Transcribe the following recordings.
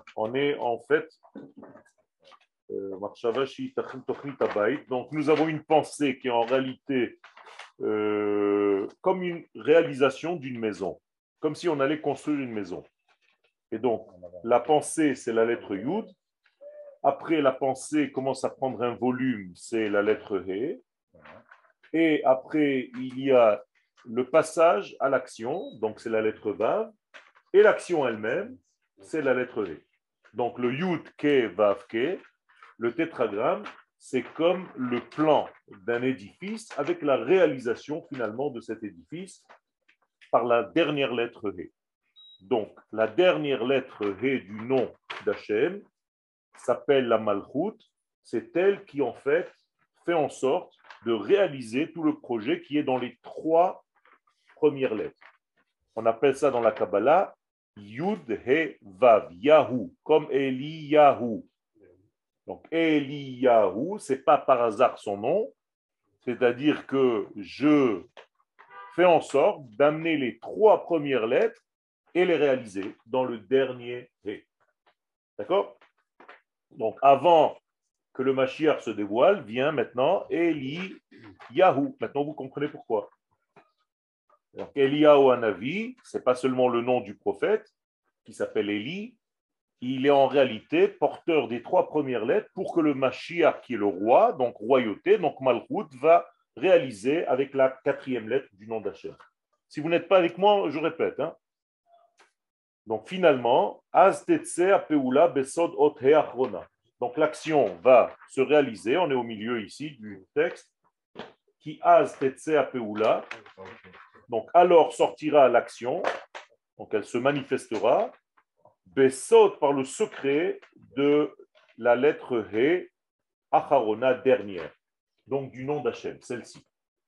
On est en fait, donc nous avons une pensée qui est en réalité comme une réalisation d'une maison, comme si on allait construire une maison. Et donc, la pensée, c'est la lettre Yud. Après, la pensée commence à prendre un volume, c'est la lettre He. Et après, il y a le passage à l'action, donc c'est la lettre Vav. Et l'action elle-même, c'est la lettre He. Donc, le Yud, Ke, Vav, Ke, le tétragramme, c'est comme le plan d'un édifice avec la réalisation finalement de cet édifice par la dernière lettre He. Donc, la dernière lettre He du nom d'Hachem s'appelle la Malchut. C'est elle qui, en fait en sorte de réaliser tout le projet qui est dans les 3 premières lettres. On appelle ça dans la Kabbalah Yud, He, Vav, Yahu, comme Eliyahu. Donc, Eliyahu, ce n'est pas par hasard son nom, c'est-à-dire que je fais en sorte d'amener les 3 premières lettres et les réaliser dans le dernier He. D'accord? Donc, avant que le Mashiach se dévoile, vient maintenant Eliyahu. Maintenant, vous comprenez pourquoi. Donc, Eliyahu Hanavi, ce n'est pas seulement le nom du prophète qui s'appelle Eli, il est en réalité porteur des 3 premières lettres pour que le Mashiach, qui est le roi, donc royauté, donc Malchut, va réaliser avec la 4e lettre du nom d'Hachem. Si vous n'êtes pas avec moi, je répète. Donc finalement, Az Tetse Apeula Besod Ot He Achrona. Donc l'action va se réaliser, on est au milieu ici du texte, qui Az Tetse Apeula. Donc alors sortira l'action, donc elle se manifestera, Besod par le secret de la lettre He, Acharona dernière, donc du nom d'Hachem, celle-ci.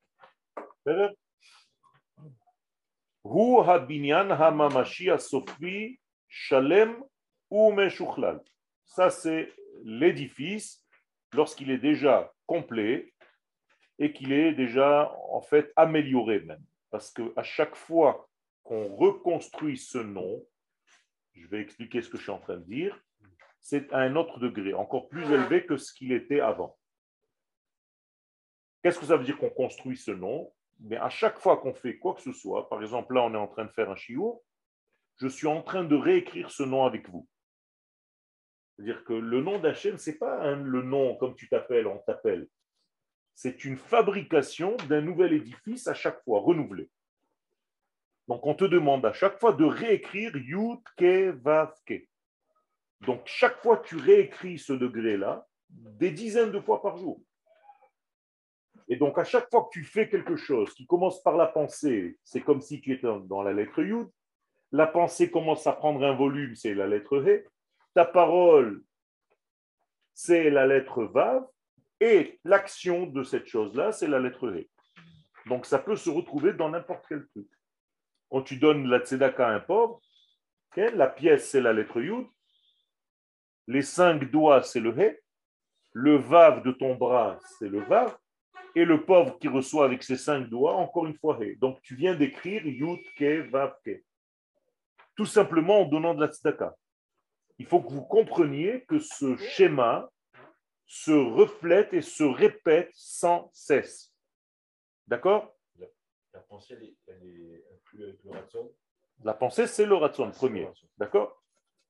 Hu habinyan hamamashi asofri shalem ou meshuchlal. Ça, c'est l'édifice lorsqu'il est déjà complet et qu'il est déjà en fait amélioré même. Parce qu'à chaque fois qu'on reconstruit ce nom, je vais expliquer ce que je suis en train de dire, c'est à un autre degré, encore plus élevé que ce qu'il était avant. Qu'est-ce que ça veut dire qu'on construit ce nom? Mais à chaque fois qu'on fait quoi que ce soit, par exemple là on est en train de faire un shiur, je suis en train de réécrire ce nom avec vous. C'est-à-dire que le nom d'Hachem, ce n'est pas le nom comme tu t'appelles, on t'appelle. C'est une fabrication d'un nouvel édifice à chaque fois, renouvelé. Donc on te demande à chaque fois de réécrire Yud, Ke, Vav, Ke. Donc chaque fois tu réécris ce degré-là des dizaines de fois par jour. Et donc à chaque fois que tu fais quelque chose qui commence par la pensée, c'est comme si tu étais dans la lettre Yud. La pensée commence à prendre un volume, c'est la lettre He. Ta parole, c'est la lettre Vav. Et l'action de cette chose-là, c'est la lettre He. Donc ça peut se retrouver dans n'importe quel truc. Quand tu donnes la tzedaka à un pauvre, la pièce, c'est la lettre Yud. Les 5 doigts, c'est le He. Le Vav de ton bras, c'est le Vav. Et le pauvre qui reçoit avec ses 5 doigts, encore une fois He. Donc tu viens d'écrire Yud, Ke, Vav, Ke. Tout simplement en donnant de la tzedaka. Il faut que vous compreniez que ce schéma se reflète et se répète sans cesse. D'accord? La pensée, elle est inclue avec le ratson. La pensée, c'est le ratson premier. D'accord?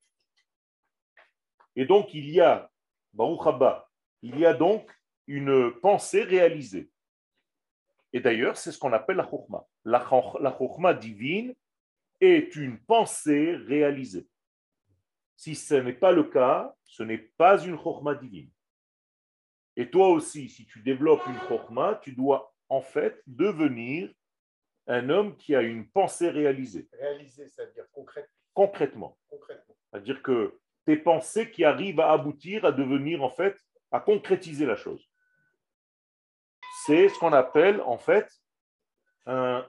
Et donc, il y a, Baruch Haba, il y a donc une pensée réalisée. Et d'ailleurs, c'est ce qu'on appelle la chokhma. La chokhma divine est une pensée réalisée. Si ce n'est pas le cas, ce n'est pas une chokhma divine. Et toi aussi, si tu développes une chokhma, tu dois en fait devenir un homme qui a une pensée réalisée. Réalisée, c'est-à-dire concrètement. C'est-à-dire que tes pensées qui arrivent à aboutir à devenir en fait, à concrétiser la chose. C'est ce qu'on appelle en fait un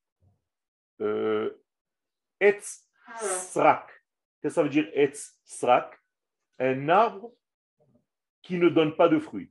etz srak. Qu'est-ce que ça veut dire etz srak? Un arbre qui ne donne pas de fruits.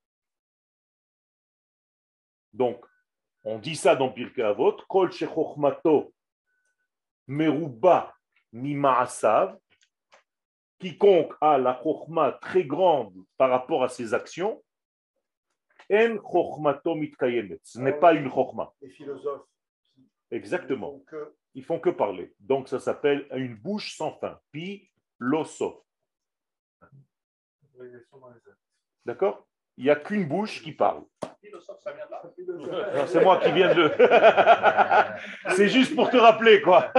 Donc, on dit ça dans Pirkei Avot, Kol shechochmato meruba mima'asav, quiconque a la chokhma très grande par rapport à ses actions, en chokhmato mitkayemet. Ce n'est pas une chokhma. Les philosophes. Exactement. Ils font que parler. Donc ça s'appelle une bouche sans fin. Pi loso. D'accord? Il n'y a qu'une bouche qui parle. Non, c'est moi qui viens de... C'est juste pour te rappeler, quoi.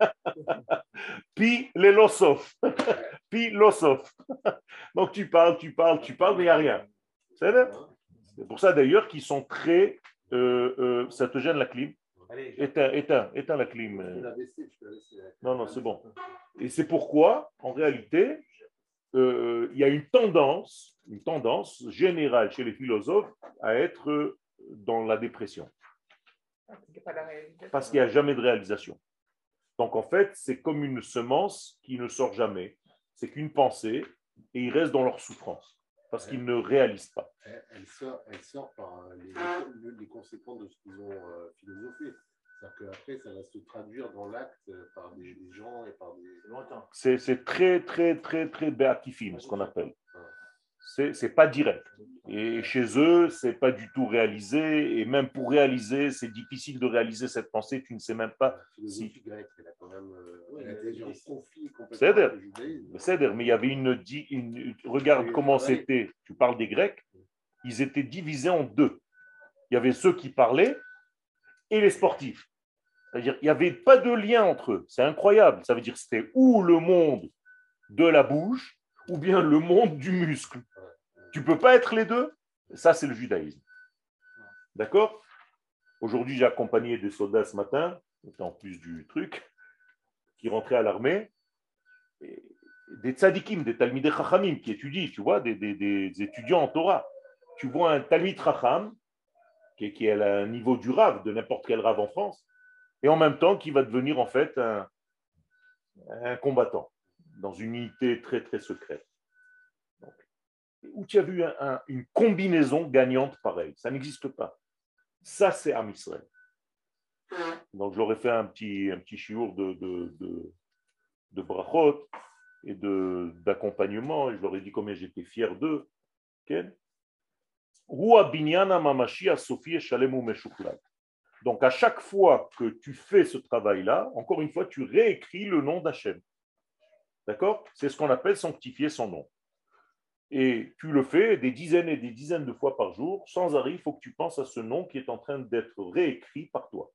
Pi lelosoph. Pi losoph. Donc tu parles, mais il n'y a rien. C'est pour ça d'ailleurs qu'ils sont très... ça te gêne la clim. Éteins la clim. Non, c'est bon. Et c'est pourquoi, en réalité, il y a une tendance générale chez les philosophes à être dans la dépression. Parce qu'il n'y a jamais de réalisation. Donc en fait, c'est comme une semence qui ne sort jamais. C'est qu'une pensée et ils restent dans leur souffrance parce qu'ils ne réalisent pas. Elle sort par les conséquences de ce qu'ils ont philosophé. C'est-à-dire qu'après, ça va se traduire dans l'acte par des gens et par des... C'est très, très, très, très béatifim, ce qu'on appelle. C'est pas direct. Et chez eux, c'est pas du tout réalisé. Et même pour réaliser, c'est difficile de réaliser cette pensée. Tu ne sais même pas si... Elle a quand même un conflit complètement C'est-à-dire, mais il y avait regarde comment c'était. Tu parles des Grecs. Ils étaient divisés en deux. Il y avait ceux qui parlaient et les sportifs. C'est-à-dire qu'il n'y avait pas de lien entre eux. C'est incroyable. Ça veut dire que c'était ou le monde de la bouche ou bien le monde du muscle. Tu ne peux pas être les deux. Ça, c'est le judaïsme. D'accord? Aujourd'hui, j'ai accompagné des soldats ce matin, en plus du truc, qui rentraient à l'armée, des tzadikim, des talmidei chachamim qui étudient, tu vois, des étudiants en Torah. Tu vois un talmid chacham qui est à un niveau du rav, de n'importe quel rav en France, et en même temps qui va devenir en fait un combattant dans une unité très très secrète. Donc, où tu as vu une combinaison gagnante pareille, ça n'existe pas. Ça, c'est Am Israël. Donc, je leur ai fait un petit chiour de brachot et d'accompagnement, et je leur ai dit combien j'étais fier d'eux. Donc, à chaque fois que tu fais ce travail-là, encore une fois, tu réécris le nom d'Hachem. D'accord? C'est ce qu'on appelle sanctifier son nom. Et tu le fais des dizaines et des dizaines de fois par jour. Sans arrêt, il faut que tu penses à ce nom qui est en train d'être réécrit par toi.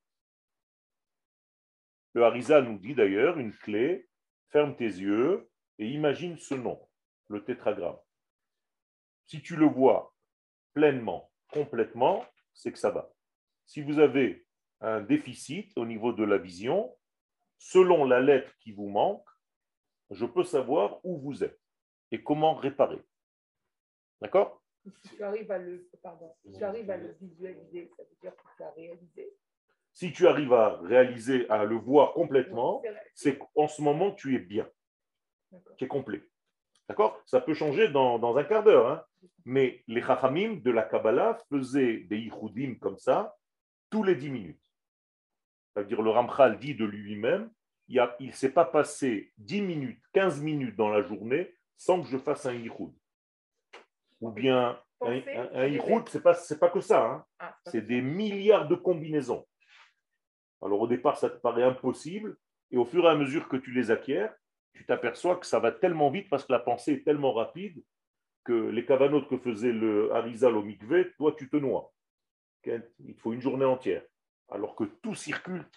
Le Harizal nous dit d'ailleurs une clé, ferme tes yeux et imagine ce nom, le tétragramme. Si tu le vois pleinement, complètement, c'est que ça va. Si vous avez un déficit au niveau de la vision, selon la lettre qui vous manque, je peux savoir où vous êtes et comment réparer. D'accord? Si tu arrives à le visualiser, ça veut dire que tu as réalisé. Si tu arrives à réaliser, à le voir complètement, c'est qu'en ce moment, tu es bien. Tu es complet. D'accord? Ça peut changer dans un quart d'heure. Hein? Mais les Chachamim de la Kabbalah faisaient des Yichudim comme ça tous les 10 minutes. C'est-à-dire le Ramchal dit de lui-même, il ne s'est pas passé 10 minutes, 15 minutes dans la journée sans que je fasse un Yichud. Ou bien un Yichud, ce n'est pas que ça. Hein? C'est des milliards de combinaisons. Alors au départ, ça te paraît impossible, et au fur et à mesure que tu les acquiers, tu t'aperçois que ça va tellement vite parce que la pensée est tellement rapide que les kavanotes que faisait le Harizal au mikvé, toi tu te noies. Il te faut une journée entière. Alors que tout circule,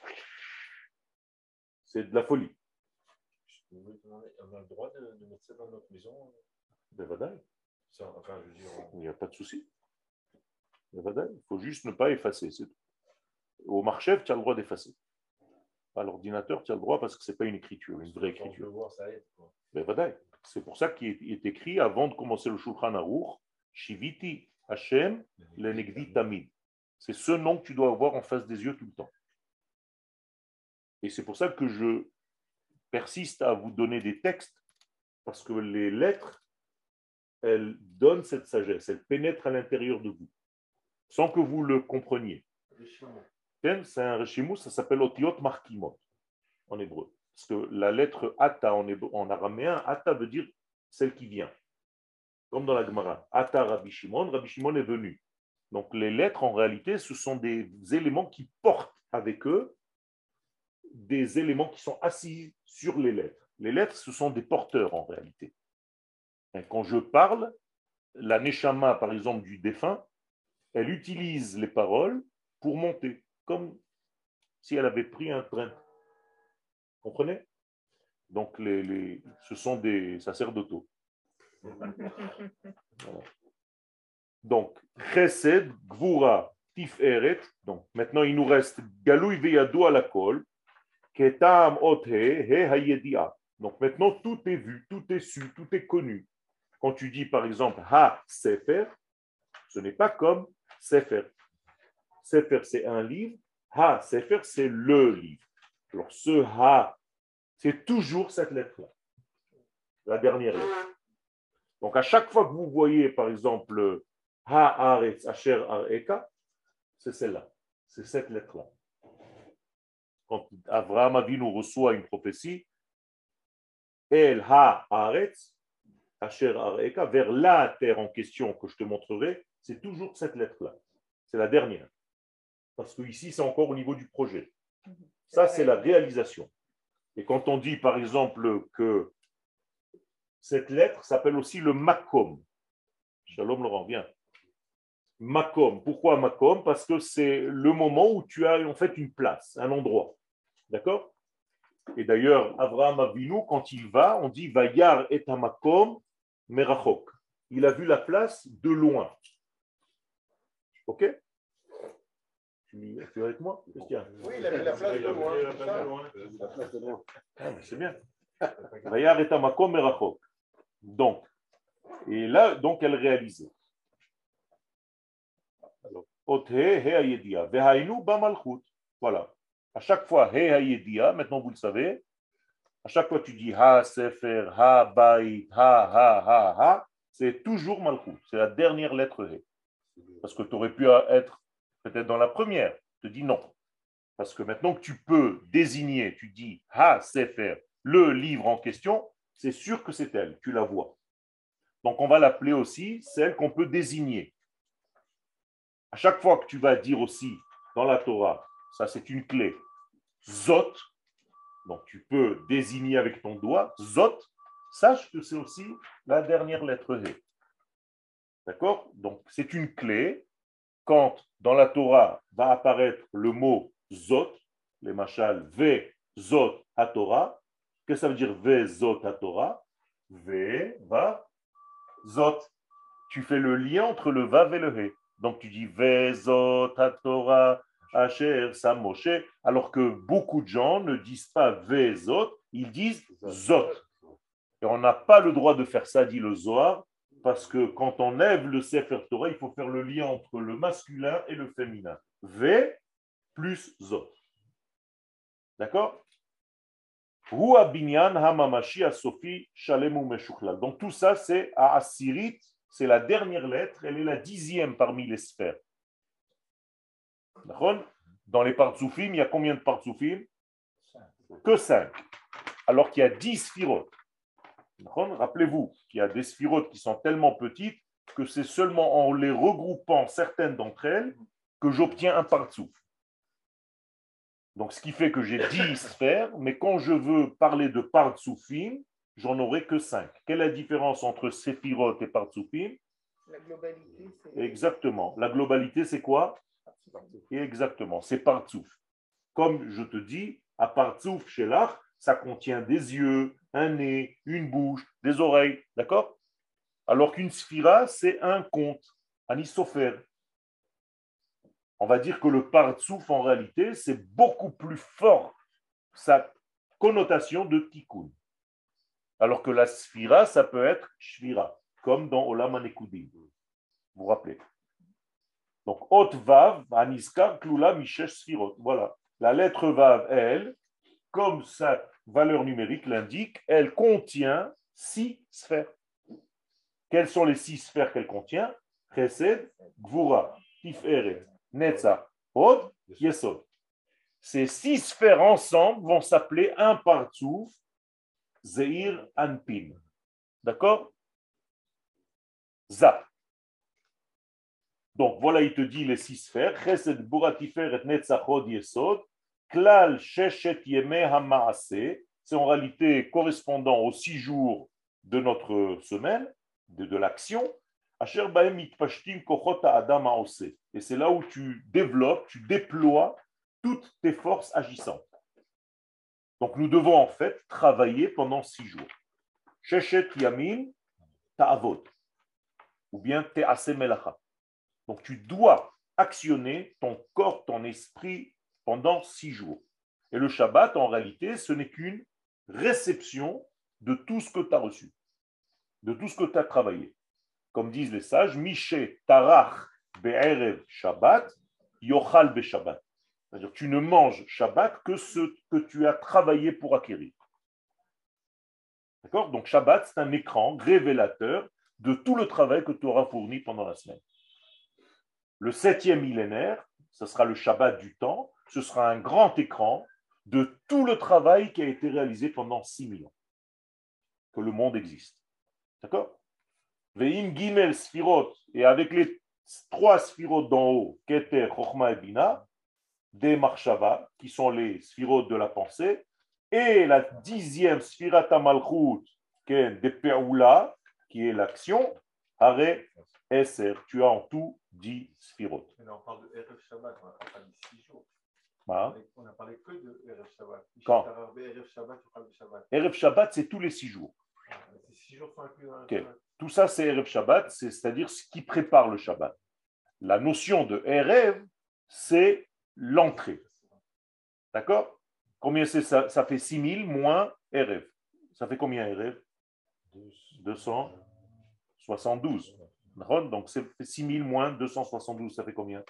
c'est de la folie. On a le droit de mettre ça dans notre maison? Enfin, il n'y a pas de souci. Il faut juste ne pas effacer. C'est tout. Au marchev, tu as le droit d'effacer. À l'ordinateur, tu as le droit parce que ce n'est pas une écriture, une vraie écriture. Voir, ça aide, quoi. C'est pour ça qu'il est écrit avant de commencer le Shulchan Aruch, Shiviti Hashem lenegdi tamid. C'est ce nom que tu dois avoir en face des yeux tout le temps. Et c'est pour ça que je persiste à vous donner des textes, parce que les lettres, elles donnent cette sagesse, elles pénètrent à l'intérieur de vous, sans que vous le compreniez. C'est un reshimou, ça s'appelle Otiot Markimot en hébreu. Parce que la lettre Ata en araméen, Ata veut dire celle qui vient. Comme dans la Gemara. Ata Rabbi Shimon est venu. Donc les lettres, en réalité, ce sont des éléments qui portent avec eux des éléments qui sont assis sur les lettres. Les lettres, ce sont des porteurs en réalité. Et quand je parle, la Neshama, par exemple, du défunt, elle utilise les paroles pour monter, comme si elle avait pris un train. Vous comprenez? Donc, ce sont des sacerdotaux. Voilà. Donc, Chesed, Gvura, Tiferet. Donc, maintenant, il nous reste Galouy Veyadou à la colle, Ketam Ot He Hayedia. Donc, maintenant, tout est vu, tout est su, tout est connu. Quand tu dis, par exemple, Ha Sefer, ce n'est pas comme Sefer. Sefer, c'est un livre. Ha Sefer, c'est le livre. Alors, ce Ha, c'est toujours cette lettre-là, la dernière lettre. Donc, à chaque fois que vous voyez, par exemple, Ha-Aretz Asher Areka, c'est celle-là, c'est cette lettre-là. Quand Abraham Avinu reçoit une prophétie, El Ha-Aretz Asher Areka, vers la terre en question que je te montrerai, c'est toujours cette lettre-là. C'est la dernière. Parce que ici, c'est encore au niveau du projet. Ça, c'est la réalisation. Et quand on dit, par exemple, que cette lettre s'appelle aussi le Makom. Shalom Laurent, viens. Makom. Pourquoi Makom? Parce que c'est le moment où tu as en fait une place, un endroit. D'accord? Et d'ailleurs, Abraham Avinu, quand il va, on dit Vayar et Makom merachok. Il a vu la place de loin. Ok? Tu es avec moi, Christian? Oui, il a vu la place de loin. Ah, c'est bien. Vayar et Makom merachok. Donc, et là, donc, elle réalisait. Voilà. À chaque fois, maintenant vous le savez, à chaque fois tu dis Ha Sefer, Ha Bait, Ha, c'est toujours Malchut. C'est la dernière lettre He. Parce que tu aurais pu être peut-être dans la première. Je te dis non. Parce que maintenant que tu peux désigner, tu dis Ha Sefer, le livre en question, c'est sûr que c'est elle, tu la vois. Donc, on va l'appeler aussi celle qu'on peut désigner. À chaque fois que tu vas dire aussi dans la Torah, ça c'est une clé, Zot, donc tu peux désigner avec ton doigt, Zot, sache que c'est aussi la dernière lettre He. D'accord? Donc, c'est une clé. Quand dans la Torah va apparaître le mot Zot, les machal, Ve, Zot, à Torah, qu'est-ce que ça veut dire Ve, Zot, à Torah? Ve, va, Zot, tu fais le lien entre le Vav et le He. Donc tu dis Vezot Torah Asher Samoshe, alors que beaucoup de gens ne disent pas Vezot, ils disent Zot. Et on n'a pas le droit de faire ça, dit le Zohar, parce que quand on lève le Sefer Torah, il faut faire le lien entre le masculin et le féminin. V plus Zot. D'accord? Donc tout ça, c'est à Asirit, c'est la dernière lettre, elle est la 10e parmi les sphères. Dans les partsoufim, il y a combien de partsoufim? Que 5. Alors qu'il y a 10 sphirotes. Rappelez-vous qu'il y a des sphirotes qui sont tellement petites que c'est seulement en les regroupant certaines d'entre elles que j'obtiens un partsouf. Donc, ce qui fait que j'ai 10 sphères, mais quand je veux parler de partsoufim, j'en aurai que 5. Quelle est la différence entre séphirot et partsoufim? La globalité, c'est... Exactement. La globalité, c'est quoi? Exactement, c'est partsouf. Comme je te dis, à partsouf chez l'art, ça contient des yeux, un nez, une bouche, des oreilles. D'accord? Alors qu'une sphira, c'est un compte, un isopher. On va dire que le partsouf, en réalité, c'est beaucoup plus fort, sa connotation de tikkun. Alors que la sphira, ça peut être shvira, comme dans Olam Hanekudim. Vous vous rappelez? Donc, Ot Vav, Aniskar, Klula, Mishesh, Sphirot. Voilà. La lettre Vav, elle, comme sa valeur numérique l'indique, elle contient 6 sphères. Quelles sont les 6 sphères qu'elle contient? Chesed, Gvura, Tiferet, Netzach, Hod, Yesod. Ces 6 sphères ensemble vont s'appeler un partsouf, Zeir Anpin. D'accord? Zap. Donc voilà, il te dit les 6 sphères. Chesed, Bura, Tiferet, Netzachod, Yesod. Klal, Sheshet, Yemeh, Hamaase. C'est en réalité correspondant aux 6 jours de notre semaine, de l'action. Asher Baem Itpashtim Kochot Adam Aose. Et c'est là où tu développes, tu déploies toutes tes forces agissantes. Donc nous devons en fait travailler pendant 6 jours. Sheshet Yamin Ta'avod. Ou bien Te'ase Melacha. Donc tu dois actionner ton corps, ton esprit pendant 6 jours. Et le Shabbat, en réalité, ce n'est qu'une réception de tout ce que tu as reçu, de tout ce que tu as travaillé. Comme disent les sages, Miché Tarach Be'erev Shabbat, Yochal Be Shabbat. C'est-à-dire tu ne manges Shabbat que ce que tu as travaillé pour acquérir. D'accord? Donc Shabbat, c'est un écran révélateur de tout le travail que tu auras fourni pendant la semaine. Le 7e millénaire, ce sera le Shabbat du temps, ce sera un grand écran de tout le travail qui a été réalisé pendant 6 000 ans, que le monde existe. D'accord? Ve'im Gimel Sfirot, et avec les 3 Sfirot d'en haut, Keter, Chochma et Bina, des Marshava, qui sont les Sfirot de la pensée, et la 10e Sfirata Malchut, qui est des Pe'ula, qui est l'action, Hare Eser, tu as en tout 10 Sfirot. Mais là, on parle de Erev Shabbat, on a parlé de 6 jours. Ah. On a parlé que de Erev Shabbat. Quand? Erev Shabbat, tu parles de Shabbat. Erev Shabbat, c'est tous les 6 jours. Ces 6 jours sont inclus dans le Okay. Shabbat. Tout ça, c'est Erev Shabbat, c'est-à-dire ce qui prépare le Shabbat. La notion de Erev, c'est l'entrée. D'accord? Combien c'est ça? Ça fait 6 000 moins Erev. Ça fait combien Erev? 272. Donc c'est 6 000 moins 272, ça fait combien?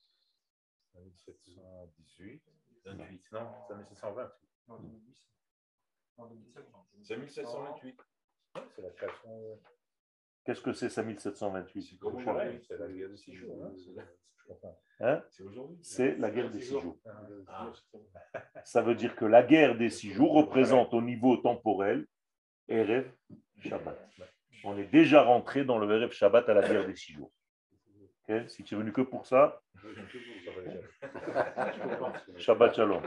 1718, 28, non, 5720. Non, 2010. Non, 2017. C'est 1728. C'est la création. Qu'est-ce que c'est 5728? C'est comme aujourd'hui, c'est la guerre de 6 jours. Hein? C'est aujourd'hui. C'est la guerre des 6 jours. Ah. Ça veut dire que la guerre des 6 jours représente au niveau temporel Erev Shabbat. On est déjà rentré dans le Erev Shabbat à la guerre des 6 jours. Okay? Si tu es venu que pour ça, Shabbat Shalom.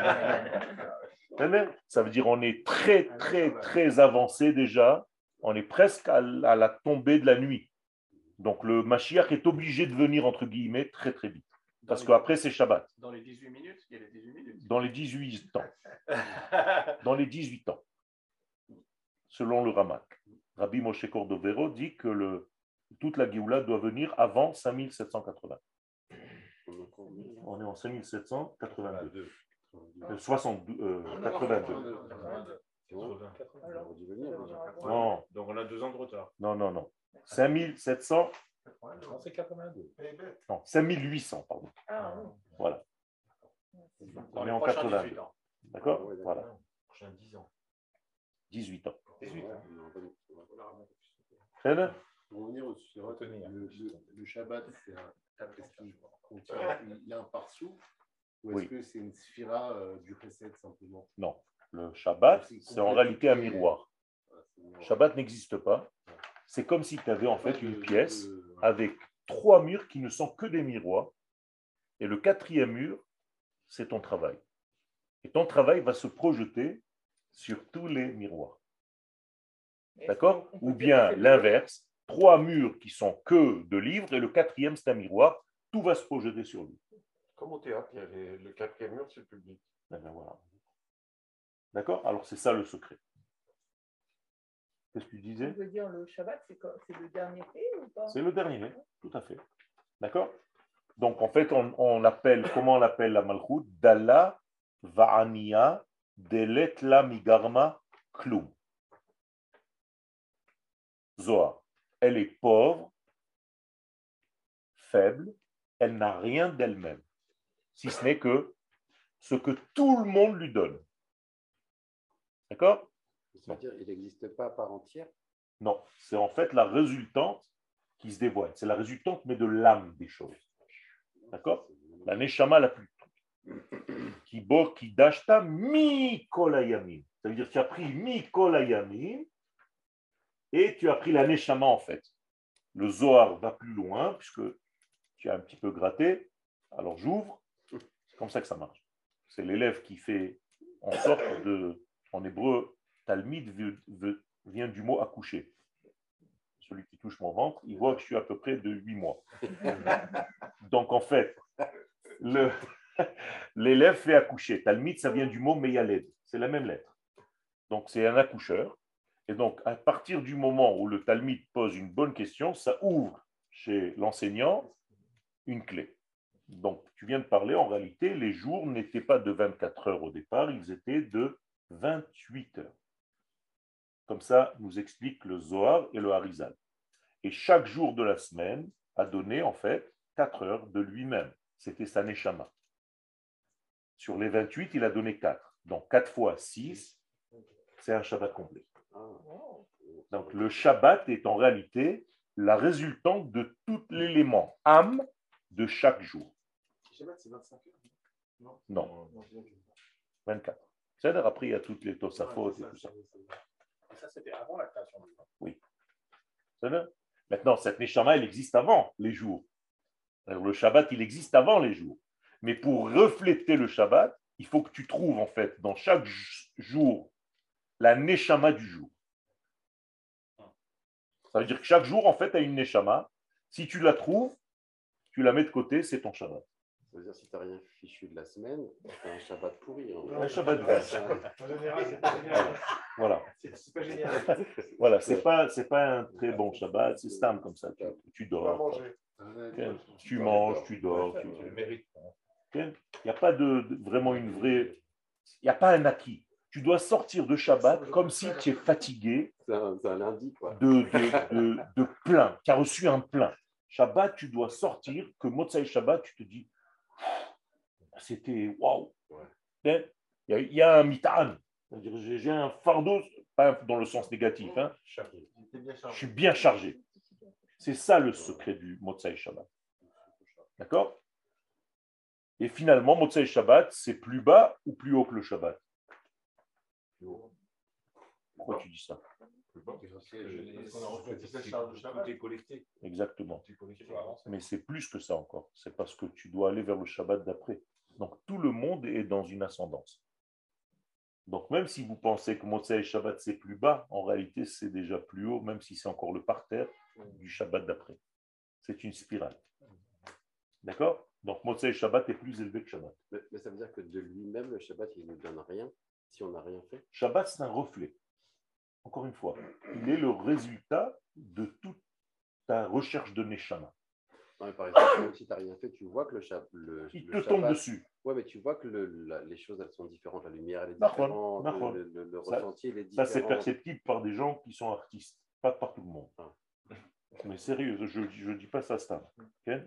Ça veut dire on est très, très, très avancé déjà. On est presque à la tombée de la nuit. Donc le Mashiach est obligé de venir, entre guillemets, très, très vite. Parce qu'après, c'est Shabbat. Dans les 18 minutes, il y a les 18 minutes. Dans les 18 ans. Dans les 18 ans. Selon le Ramak. Rabbi Moshe Cordovero dit que toute la Géoula doit venir avant 5780. On est en 5782. 82. Non. Donc on a 2 ans de retard. Non. 5700. Non, c'est 82. Non, 5800, pardon. Ah, oui. Voilà. Dans On est les en prochains 82. 18 ans. D'accord? Ouais, Voilà. Prochain 10 ans. 18 ans. 18 ans. Très bien. Pour revenir au Sphirot, le Shabbat, c'est est-ce qu'il contient, il y a un parsou ou est-ce Oui. que c'est une sphira du Chesed simplement? Non. Le Shabbat, c'est en réalité un miroir. Shabbat n'existe pas. C'est comme si tu avais en fait une pièce avec 3 murs qui ne sont que des miroirs. Et le 4e mur, c'est ton travail. Et ton travail va se projeter sur tous les miroirs. D'accord? Ou bien l'inverse, 3 murs qui sont que de livres et le 4e, c'est un miroir. Tout va se projeter sur lui. Comme au théâtre, il y a le 4e mur, c'est le public. Ben voilà. D'accord? Alors c'est ça le secret. Qu'est-ce que tu disais? Tu veux dire le Shabbat, c'est le dernier fait ou pas? C'est le dernier, tout à fait. D'accord? Donc en fait, on appelle, comment on appelle la Malchut? Dalla va'aniya delet la migarma klum. Zohar. Elle est pauvre, faible, elle n'a rien d'elle-même, si ce n'est que ce que tout le monde lui donne. D'accord? C'est-à-dire qu'il n'existe pas à part entière. Non, c'est en fait la résultante qui se dévoile. C'est la résultante, mais de l'âme des choses. D'accord? La neshama la plus. Qui dashta mi kolayamim. Ça veut dire que tu as pris mi kolayamim et tu as pris la Neshama en fait. Le Zohar va plus loin, puisque tu as un petit peu gratté. Alors j'ouvre, c'est comme ça que ça marche. C'est l'élève qui fait en sorte de, en hébreu, Talmid vient du mot accoucher. Celui qui touche mon ventre, il voit que je suis à peu près de 8 mois. Donc en fait, l'élève fait accoucher. Talmid, ça vient du mot Meyaled. C'est la même lettre. Donc c'est un accoucheur. Et donc à partir du moment où le Talmid pose une bonne question, ça ouvre chez l'enseignant une clé. Donc tu viens de parler, en réalité, les jours n'étaient pas de 24 heures au départ, ils étaient de 28 heures. Comme ça nous explique le Zohar et le Harizal. Et chaque jour de la semaine a donné en fait 4 heures de lui-même. C'était sa Neshama. Sur les 28, il a donné 4. Donc 4 fois 6, c'est un Shabbat complet. Donc le Shabbat est en réalité la résultante de tout l'élément âme de chaque jour. Shabbat, c'est 25 heures. Non. 24. C'est-à-dire après, il y a toutes les Tosafot et tout ça. Ça, c'était avant la création du monde. Oui. C'est-à-dire maintenant, cette Neshama, elle existe avant les jours. Alors, le Shabbat, il existe avant les jours. Mais pour refléter le Shabbat, il faut que tu trouves en fait dans chaque jour la Neshama du jour. Ça veut dire que chaque jour, en fait, a une Neshama. Si tu la trouves, tu la mets de côté, c'est ton Shabbat. Ça veut dire si tu n'as rien fichu de la semaine, c'est un Shabbat pourri. Un Shabbat vache. En général, c'est pas génial. Voilà. C'est pas génial. Voilà, c'est pas un très bon Shabbat, c'est stam comme ça. Tu Pas dors. manger. Tu manges, tu dors. C'est le mérite. Il n'y a pas vraiment une vraie. Il n'y a pas un acquis. Tu dois sortir de Shabbat comme si tu es fatigué C'est un lundi, quoi. de plein. Tu as reçu un plein. Shabbat, tu dois sortir, que Motsai Shabbat, tu te dis, c'était waouh. Il y a un mitan. J'ai un fardeau, pas dans le sens négatif. Hein. Je suis bien chargé. C'est ça le secret du Motsai Shabbat. D'accord? Et finalement, Motsai Shabbat, c'est plus bas ou plus haut que le Shabbat? Pourquoi tu dis ça? Tout est collecté. Exactement. Tout est collecté pour avancer. Mais c'est plus que ça encore. C'est parce que tu dois aller vers le Shabbat d'après. Donc tout le monde est dans une ascendance. Donc même si vous pensez que Motsai Shabbat c'est plus bas, en réalité c'est déjà plus haut, même si c'est encore le parterre du Shabbat d'après. C'est une spirale. D'accord? Donc Motsai Shabbat est plus élevé que Shabbat. Mais ça veut dire que de lui-même, le Shabbat, il ne nous donne rien si on n'a rien fait. Shabbat c'est un reflet. Encore une fois, il est le résultat de toute ta recherche de Neshama. Non, mais par exemple, même si tu n'as rien fait, tu vois que Il le te tombe Shabbat- dessus. Ouais, mais tu vois que les choses, elles sont différentes. La lumière, elle est D'accord, différente. d'accord. Le Ça- ressenti, il est Ça, différent. c'est perceptible par des gens qui sont artistes, pas par tout le monde. Ah. Mais sérieux, je ne dis pas ça, Stam. Ok.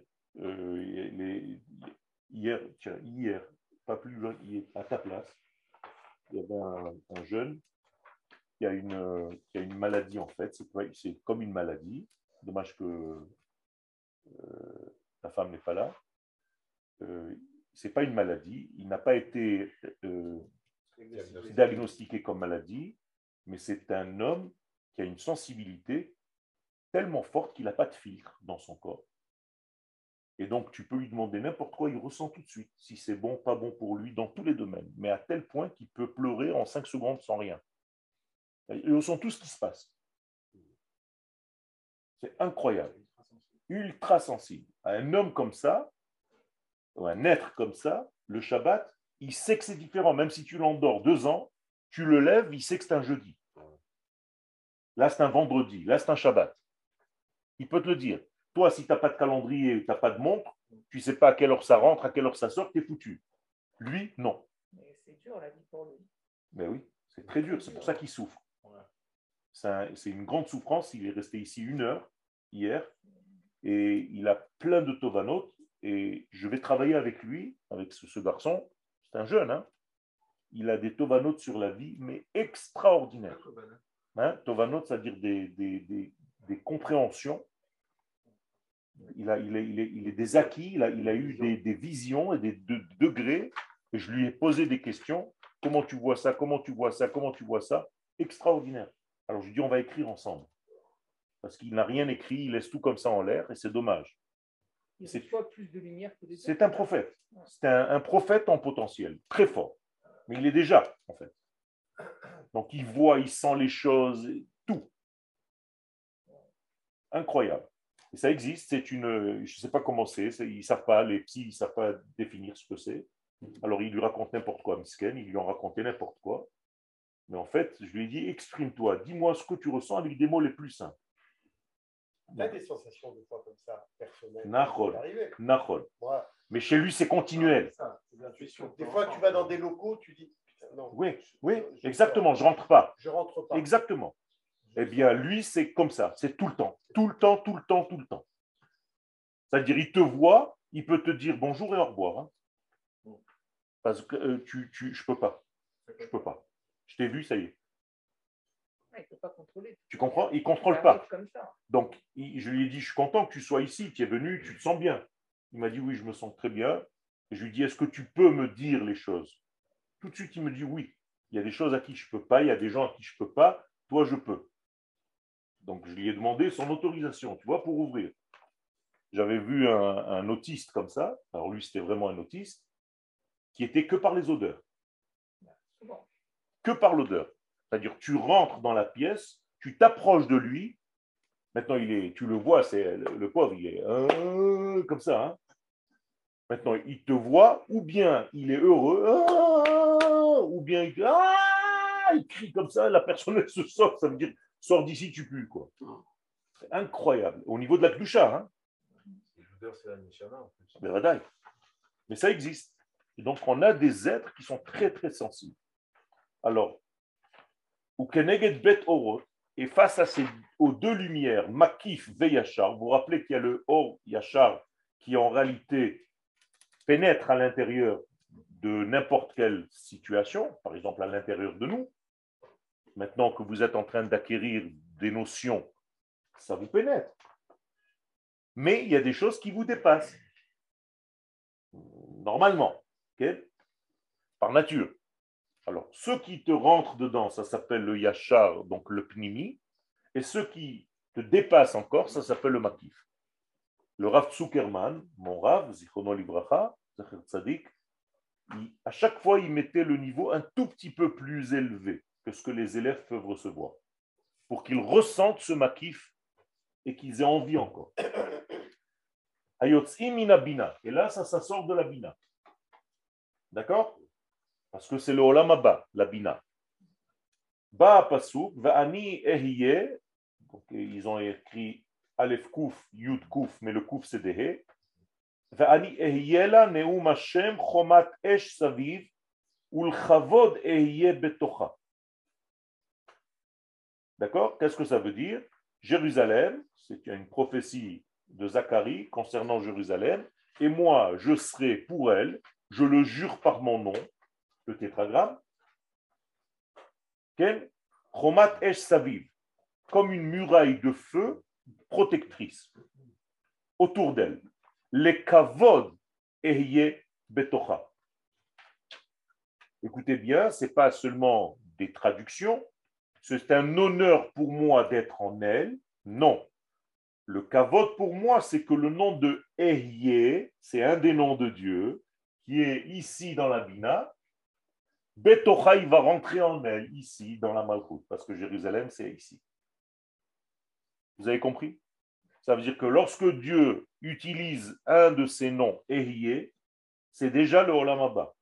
Hier, pas plus loin, à ta place, il y avait un jeune qui a une maladie, en fait. C'est comme une maladie. Dommage que ta femme n'est pas là. Ce n'est pas une maladie. Il n'a pas été diagnostiqué comme maladie, mais c'est un homme qui a une sensibilité tellement forte qu'il n'a pas de filtre dans son corps. Et donc, tu peux lui demander n'importe quoi, il ressent tout de suite si c'est bon, pas bon pour lui, dans tous les domaines. Mais à tel point qu'il peut pleurer en 5 secondes sans rien. Il ressent tout ce qui se passe. C'est incroyable. Ultra sensible. Un homme comme ça, ou un être comme ça, le Shabbat, il sait que c'est différent. Même si tu l'endors 2 ans, tu le lèves, il sait que c'est un jeudi. Là, c'est un vendredi. Là, c'est un Shabbat. Il peut te le dire. Toi, si tu n'as pas de calendrier, tu n'as pas de montre, tu ne sais pas à quelle heure ça rentre, à quelle heure ça sort, tu es foutu. Lui, non. Mais c'est dur la vie pour lui. Mais oui, c'est très dur. C'est pour ça qu'il souffre. C'est une grande souffrance. Il est resté ici 1 heure hier et il a plein de tovanot. Et je vais travailler avec lui, avec ce garçon. C'est un jeune, hein. Il a des tovanot sur la vie, mais extraordinaires. Hein, tovanot, c'est-à-dire des compréhensions. Il est des acquis, il a eu des visions et des degrés. Et je lui ai posé des questions. Comment tu vois ça? Comment tu vois ça? Comment tu vois ça? Extraordinaire. Alors je lui dis, on va écrire ensemble. Parce qu'il n'a rien écrit, il laisse tout comme ça en l'air, et c'est dommage. Il reçoit plus de lumière que les autres. C'est un prophète. C'est un prophète en potentiel, très fort. Mais il est déjà, en fait. Donc il voit, il sent les choses, tout. Incroyable. Et ça existe, c'est une. Je ne sais pas comment ils ne savent pas, les psys, ils ne savent pas définir ce que c'est. Alors il lui raconte n'importe quoi, Misken, ils lui ont raconté n'importe quoi. Mais en fait, je lui ai dit, exprime-toi, dis-moi ce que tu ressens avec des mots les plus simples. Tu as des sensations des fois comme ça, personnelles. Nahol. Nahol. Ouais. Mais chez lui, c'est continuel. C'est l'intuition. Des fois, tu vas dans des locaux, tu dis, putain, non. Oui, oui, exactement, je rentre pas. Je rentre pas. Exactement. Eh bien, lui, c'est comme ça, c'est tout le temps, tout le temps, tout le temps, tout le temps. C'est-à-dire, il te voit, il peut te dire bonjour et au revoir. Hein. Parce que je peux pas. Je peux pas. Je t'ai vu, ça y est. Il ne peut pas contrôler. Tu comprends? Il ne contrôle Ça pas. arrive comme ça. Donc, je lui ai dit, je suis content que tu sois ici, tu es venu, tu te sens bien. Il m'a dit, oui, je me sens très bien. Et je lui ai dit, est-ce que tu peux me dire les choses? Tout de suite, il me dit, oui. Il y a des choses à qui je ne peux pas, il y a des gens à qui je ne peux pas, toi, je peux. Donc, je lui ai demandé son autorisation, tu vois, pour ouvrir. J'avais vu un autiste comme ça. Alors, lui, c'était vraiment un autiste qui était que par les odeurs. Que par l'odeur. C'est-à-dire, tu rentres dans la pièce, tu t'approches de lui. Maintenant, tu le vois, c'est le pauvre, il est comme ça. Hein. Maintenant, il te voit, ou bien il est heureux, ou bien il crie comme ça, la personne elle se sort, ça veut dire sors d'ici, tu pues. Quoi. C'est incroyable. Au niveau de la kdusha. Hein. L'odeur, c'est la neshama en plus. Mais ça existe. Et donc, on a des êtres qui sont très, très sensibles. Alors, ou keneged bet orot, et face aux deux lumières, Makif ve Yachar, vous vous rappelez qu'il y a le Or Yachar qui en réalité pénètre à l'intérieur de n'importe quelle situation, par exemple à l'intérieur de nous. Maintenant que vous êtes en train d'acquérir des notions, ça vous pénètre. Mais il y a des choses qui vous dépassent. Normalement, okay? Par nature. Alors, ceux qui te rentrent dedans, ça s'appelle le Yachar, donc le Pnimi, et ceux qui te dépassent encore, ça s'appelle le Makif. Le Rav Zuckerman, mon Rav, Zichrono Livracha, Zecher Tzadik, à chaque fois, il mettait le niveau un tout petit peu plus élevé que ce que les élèves peuvent recevoir, pour qu'ils ressentent ce Makif et qu'ils aient envie encore. Hayotzim mina bina. Et là, ça sort de la bina. D'accord? Parce que c'est le olam haba, la bina. Ba pasuk, va'ani ehiye. Donc, ils ont écrit Aleph Kouf, Yud Kouf, mais le Kouf c'est Dehe. Va'ani ehiye la neum Hashem chomat esh saviv ulchavod ehiye betocha. D'accord? Qu'est-ce que ça veut dire? Jérusalem, c'est une prophétie de Zacharie concernant Jérusalem, et moi je serai pour elle, je le jure par mon nom, le tétragramme, Chomat Esh Saviv, comme une muraille de feu protectrice autour d'elle. Les kavod ehye betocha. Écoutez bien, ce n'est pas seulement des traductions, c'est un honneur pour moi d'être en elle. Non. Le kavod pour moi, c'est que le nom de Ehye, c'est un des noms de Dieu, qui est ici dans la Bina. Betocha, il va rentrer en elle, ici, dans la Malchut, parce que Jérusalem, c'est ici. Vous avez compris? Ça veut dire que lorsque Dieu utilise un de ses noms, Ehye, c'est déjà le Olam Haba.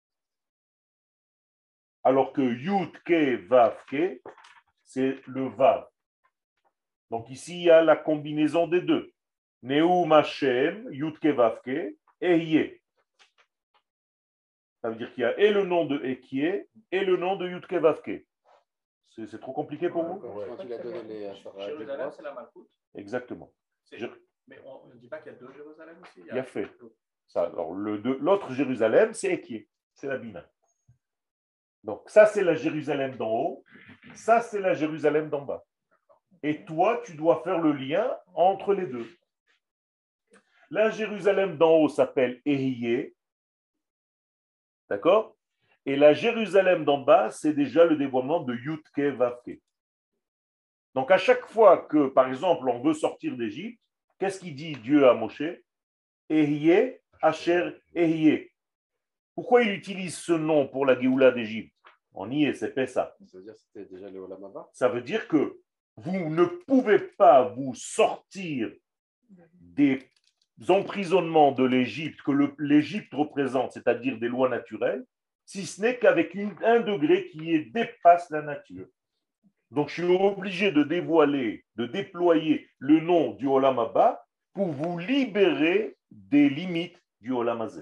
Alors que Yud Ke Vav Ke, c'est le Vav. Donc ici, il y a la combinaison des deux. Neum Hashem, Yud Ke Vav Ke, Ehye. Ça veut dire qu'il y a et le nom de Ekie et le nom de Yud Ke Vav Ke. C'est trop compliqué pour vous? Quand il a donné les Hachara, Jérusalem, c'est la Malchoute. Exactement. Mais on ne dit pas qu'il y a deux Jérusalem aussi. Il y a fait. Ça, alors, l'autre Jérusalem, c'est Ekie. C'est la Bina. Donc, ça, c'est la Jérusalem d'en haut. Ça, c'est la Jérusalem d'en bas. Et toi, tu dois faire le lien entre les deux. La Jérusalem d'en haut s'appelle Ehiyé. D'accord? Et la Jérusalem d'en bas, c'est déjà le dévoilement de Yud Ke Vav Ke. Donc à chaque fois que, par exemple, on veut sortir d'Égypte, qu'est-ce qu'il dit Dieu à Moshe? Ehyeh, Asher, Ehyeh. Pourquoi il utilise ce nom pour la Géoula d'Égypte? On y est, c'est Pessah. Ça veut dire que c'était déjà le Olam Haba. Ça veut dire que vous ne pouvez pas vous sortir des emprisonnements de l'Égypte que l'Égypte représente, c'est-à-dire des lois naturelles, si ce n'est qu'avec un degré qui dépasse la nature. Donc, je suis obligé de dévoiler, de déployer le nom du Olam Haba pour vous libérer des limites du Olam Hazé.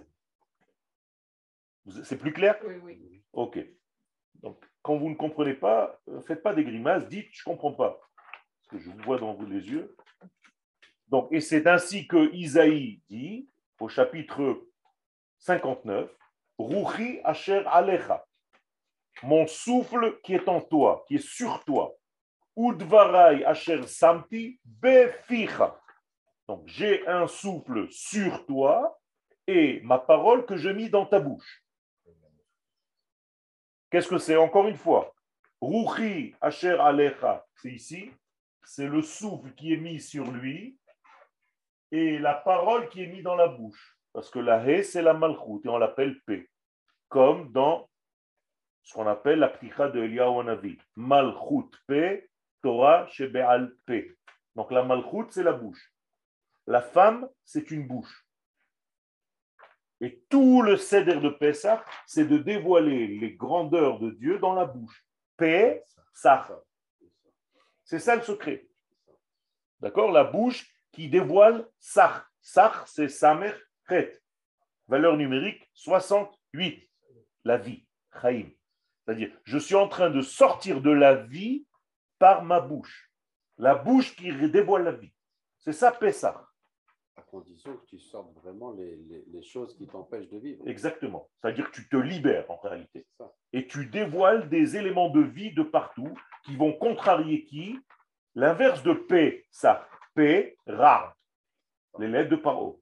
C'est plus clair? Oui, oui. Ok. Donc, quand vous ne comprenez pas, faites pas des grimaces, dites je ne comprends pas. Parce que je vous vois dans les yeux. Donc, et c'est ainsi que Isaïe dit au chapitre 59, Ruchi Asher Alecha, mon souffle qui est en toi, qui est sur toi. Udvarai Asher Samti Beficha. Donc, j'ai un souffle sur toi et ma parole que je mis dans ta bouche. Qu'est-ce que c'est? Encore une fois, Ruchi Asher Alecha, c'est ici, c'est le souffle qui est mis sur lui et la parole qui est mise dans la bouche. Parce que la He, c'est la Malchut et on l'appelle P, comme dans ce qu'on appelle la Pticha de Eliyahu Hanavi. Malchut P, Torah Shebe'al P. Donc la Malchut, c'est la bouche. La femme, c'est une bouche. Et tout le Seder de Pessah, c'est de dévoiler les grandeurs de Dieu dans la bouche. P, Sach. C'est ça le secret. D'accord? La bouche qui dévoile Sach. Sach, c'est Samer Chet. Valeur numérique 68. La vie. Chaim. C'est-à-dire, je suis en train de sortir de la vie par ma bouche. La bouche qui dévoile la vie. C'est ça, Pessah. À condition que tu sortes vraiment les choses qui t'empêchent de vivre. Exactement. C'est-à-dire que tu te libères en réalité. Ça. Et tu dévoiles des éléments de vie de partout qui vont contrarier qui? L'inverse de P, ça. P, Ra. Les lettres de Paro.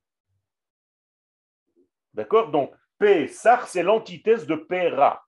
D'accord? Donc, P, Sar, c'est l'antithèse de P, Ra.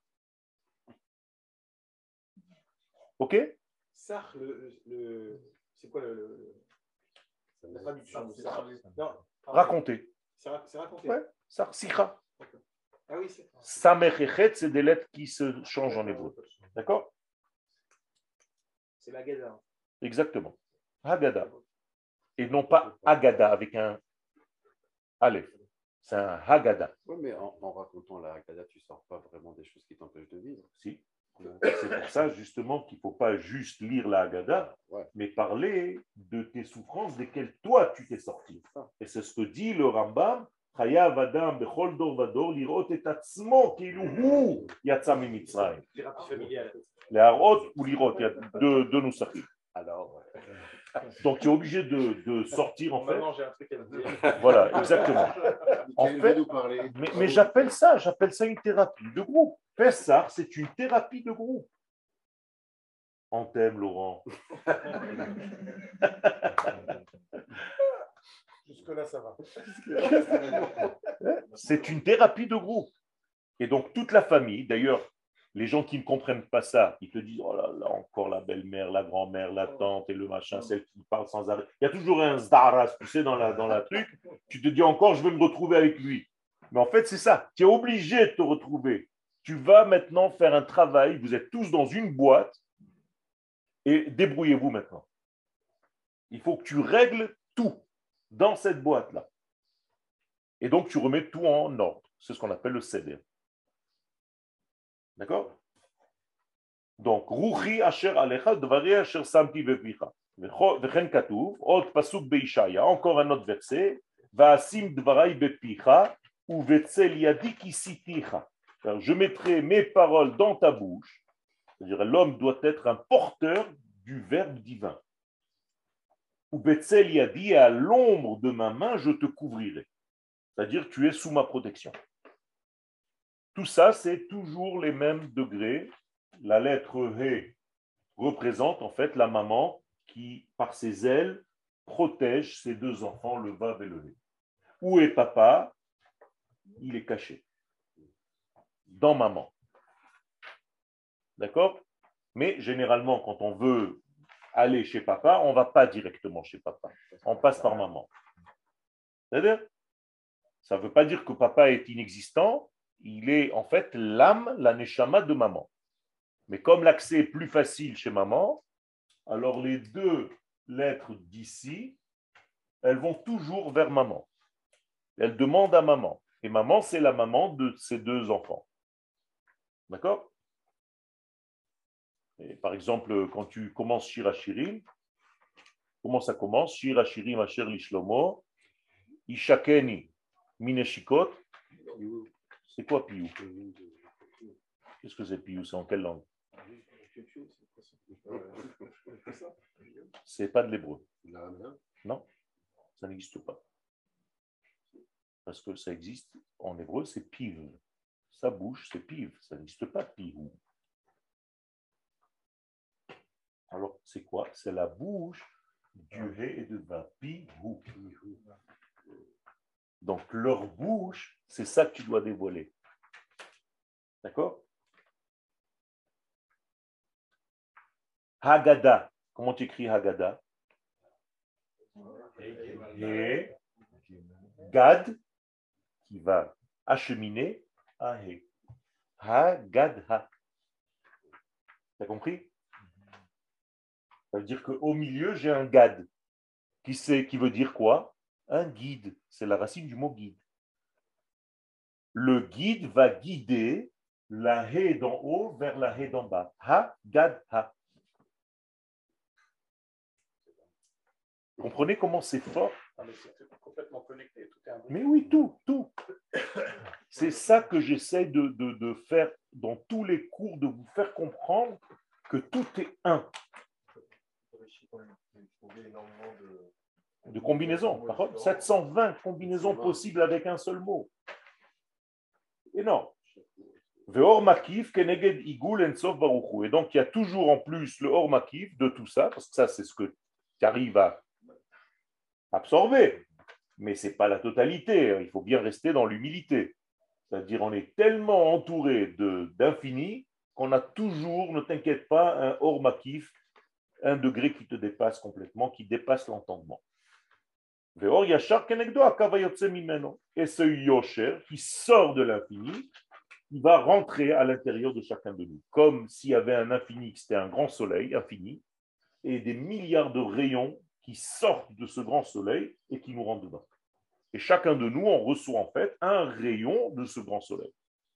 Ok? Ça, c'est quoi la traduction de ça? Non, Raconter. c'est raconté. Ouais, Sar, Sikha. Ah oui, c'est Samer et Chet, c'est des lettres qui se changent en hébreu. D'accord? c'est la Gada. Exactement. Haggadah. Et non pas Agada avec un Aleph. C'est un Haggadah. Oui, mais en racontant la Haggadah, tu ne sors pas vraiment des choses qui t'empêchent de vivre. Si. C'est pour ça justement qu'il ne faut pas juste lire la Haggadah, Ouais. mais parler de tes souffrances desquelles toi tu t'es sorti. Et c'est ce que dit le Rambam. Chayav Adam bechol dor vador lirot et atzmo כאילו הוא יצא ממצרים. Thérapie familiale. להראות ולראות, il y a deux nusachim. Alors, Donc tu es obligé de sortir en fait. Maintenant, j'ai un truc à te dire. Voilà, exactement. En Michael fait, va nous parler. mais j'appelle ça une thérapie de groupe. Pessah, c'est une thérapie de groupe. On t'aime, Laurent. Jusque-là, ça va. C'est une thérapie de groupe. Et donc toute la famille, d'ailleurs, les gens qui ne comprennent pas ça, ils te disent, oh là là, encore la belle-mère, la grand-mère, la tante et le machin, celle qui parle sans arrêt. Il y a toujours un zdaras, tu sais, dans la truc. Tu te dis encore, je vais me retrouver avec lui. Mais en fait, c'est ça. Tu es obligé de te retrouver. Tu vas maintenant faire un travail. Vous êtes tous dans une boîte et débrouillez-vous maintenant. Il faut que tu règles tout dans cette boîte-là. Et donc, tu remets tout en ordre. C'est ce qu'on appelle le seder. D'accord? Donc, Ruchi asher alecha dvari asher samti beficha. V'chen katuv, od pasuk beishaya, encore un autre verset, va'asim dvarai bepicha, ou vetzel yadi kisiticha. Je mettrai mes paroles dans ta bouche. C'est-à-dire, l'homme doit être un porteur du verbe divin. Ou vetzel yadi, à l'ombre de ma main, je te couvrirai. C'est-à-dire, tu es sous ma protection. Tout ça, c'est toujours les mêmes degrés. La lettre He représente en fait la maman qui, par ses ailes, protège ses deux enfants, le Vav et le He. Où est papa? Il est caché. Dans maman. D'accord? Mais généralement, quand on veut aller chez papa, on ne va pas directement chez papa. On passe par maman. C'est-à-dire, ça ne veut pas dire que papa est inexistant, il est en fait l'âme, la neshama de maman. Mais comme l'accès est plus facile chez maman, alors les deux lettres d'ici, elles vont toujours vers maman. Elles demandent à maman. Et maman, c'est la maman de ces deux enfants. D'accord? Et par exemple, quand tu commences Shirachirim, comment ça commence? Shirachirim Asher Lishlomo, Ishakeni Mineshikot. C'est quoi Piyou? Qu'est-ce que c'est Piyou? C'est en quelle langue? C'est pas de l'hébreu. Non, ça n'existe pas. Parce que ça existe en hébreu, c'est piv. Sa bouche, c'est piv. Ça n'existe pas pihou. Alors, c'est quoi? C'est la bouche du hé et de vin. Pihou. Donc, leur bouche, c'est ça que tu dois dévoiler. D'accord? Haggadah. Comment tu écris Haggadah? Et Gad, qui va acheminer, Ahé. Haggadah. T'as compris? Ça veut dire qu'au milieu, j'ai un Gad. Qui veut dire quoi? Un guide. C'est la racine du mot guide. Le guide va guider la haie d'en haut vers la haie d'en bas. Haggadah. Comprenez comment c'est fort? C'est complètement connecté. Tout est un... Mais oui, tout. C'est ça que j'essaie de faire dans tous les cours, de vous faire comprendre que tout est un. De combinaisons. Par contre, 720 combinaisons possibles avec un seul mot. Énorme. Veor makif keneged igul ensof baruchu. Et donc, il y a toujours en plus le or makif de tout ça, parce que ça, c'est ce que tu arrives à absorber. Mais ce n'est pas la totalité. Il faut bien rester dans l'humilité. C'est-à-dire, on est tellement entouré d'infini qu'on a toujours, ne t'inquiète pas, un or makif, un degré qui te dépasse complètement, qui dépasse l'entendement. Veor yashar kenegdo akavayotse mimeno. Et ce yosher qui sort de l'infini, il va rentrer à l'intérieur de chacun de nous. Comme s'il y avait un infini, que c'était un grand soleil infini, et des milliards de rayons qui sortent de ce grand soleil et qui nous rentrent dedans. Et chacun de nous, on reçoit en fait un rayon de ce grand soleil.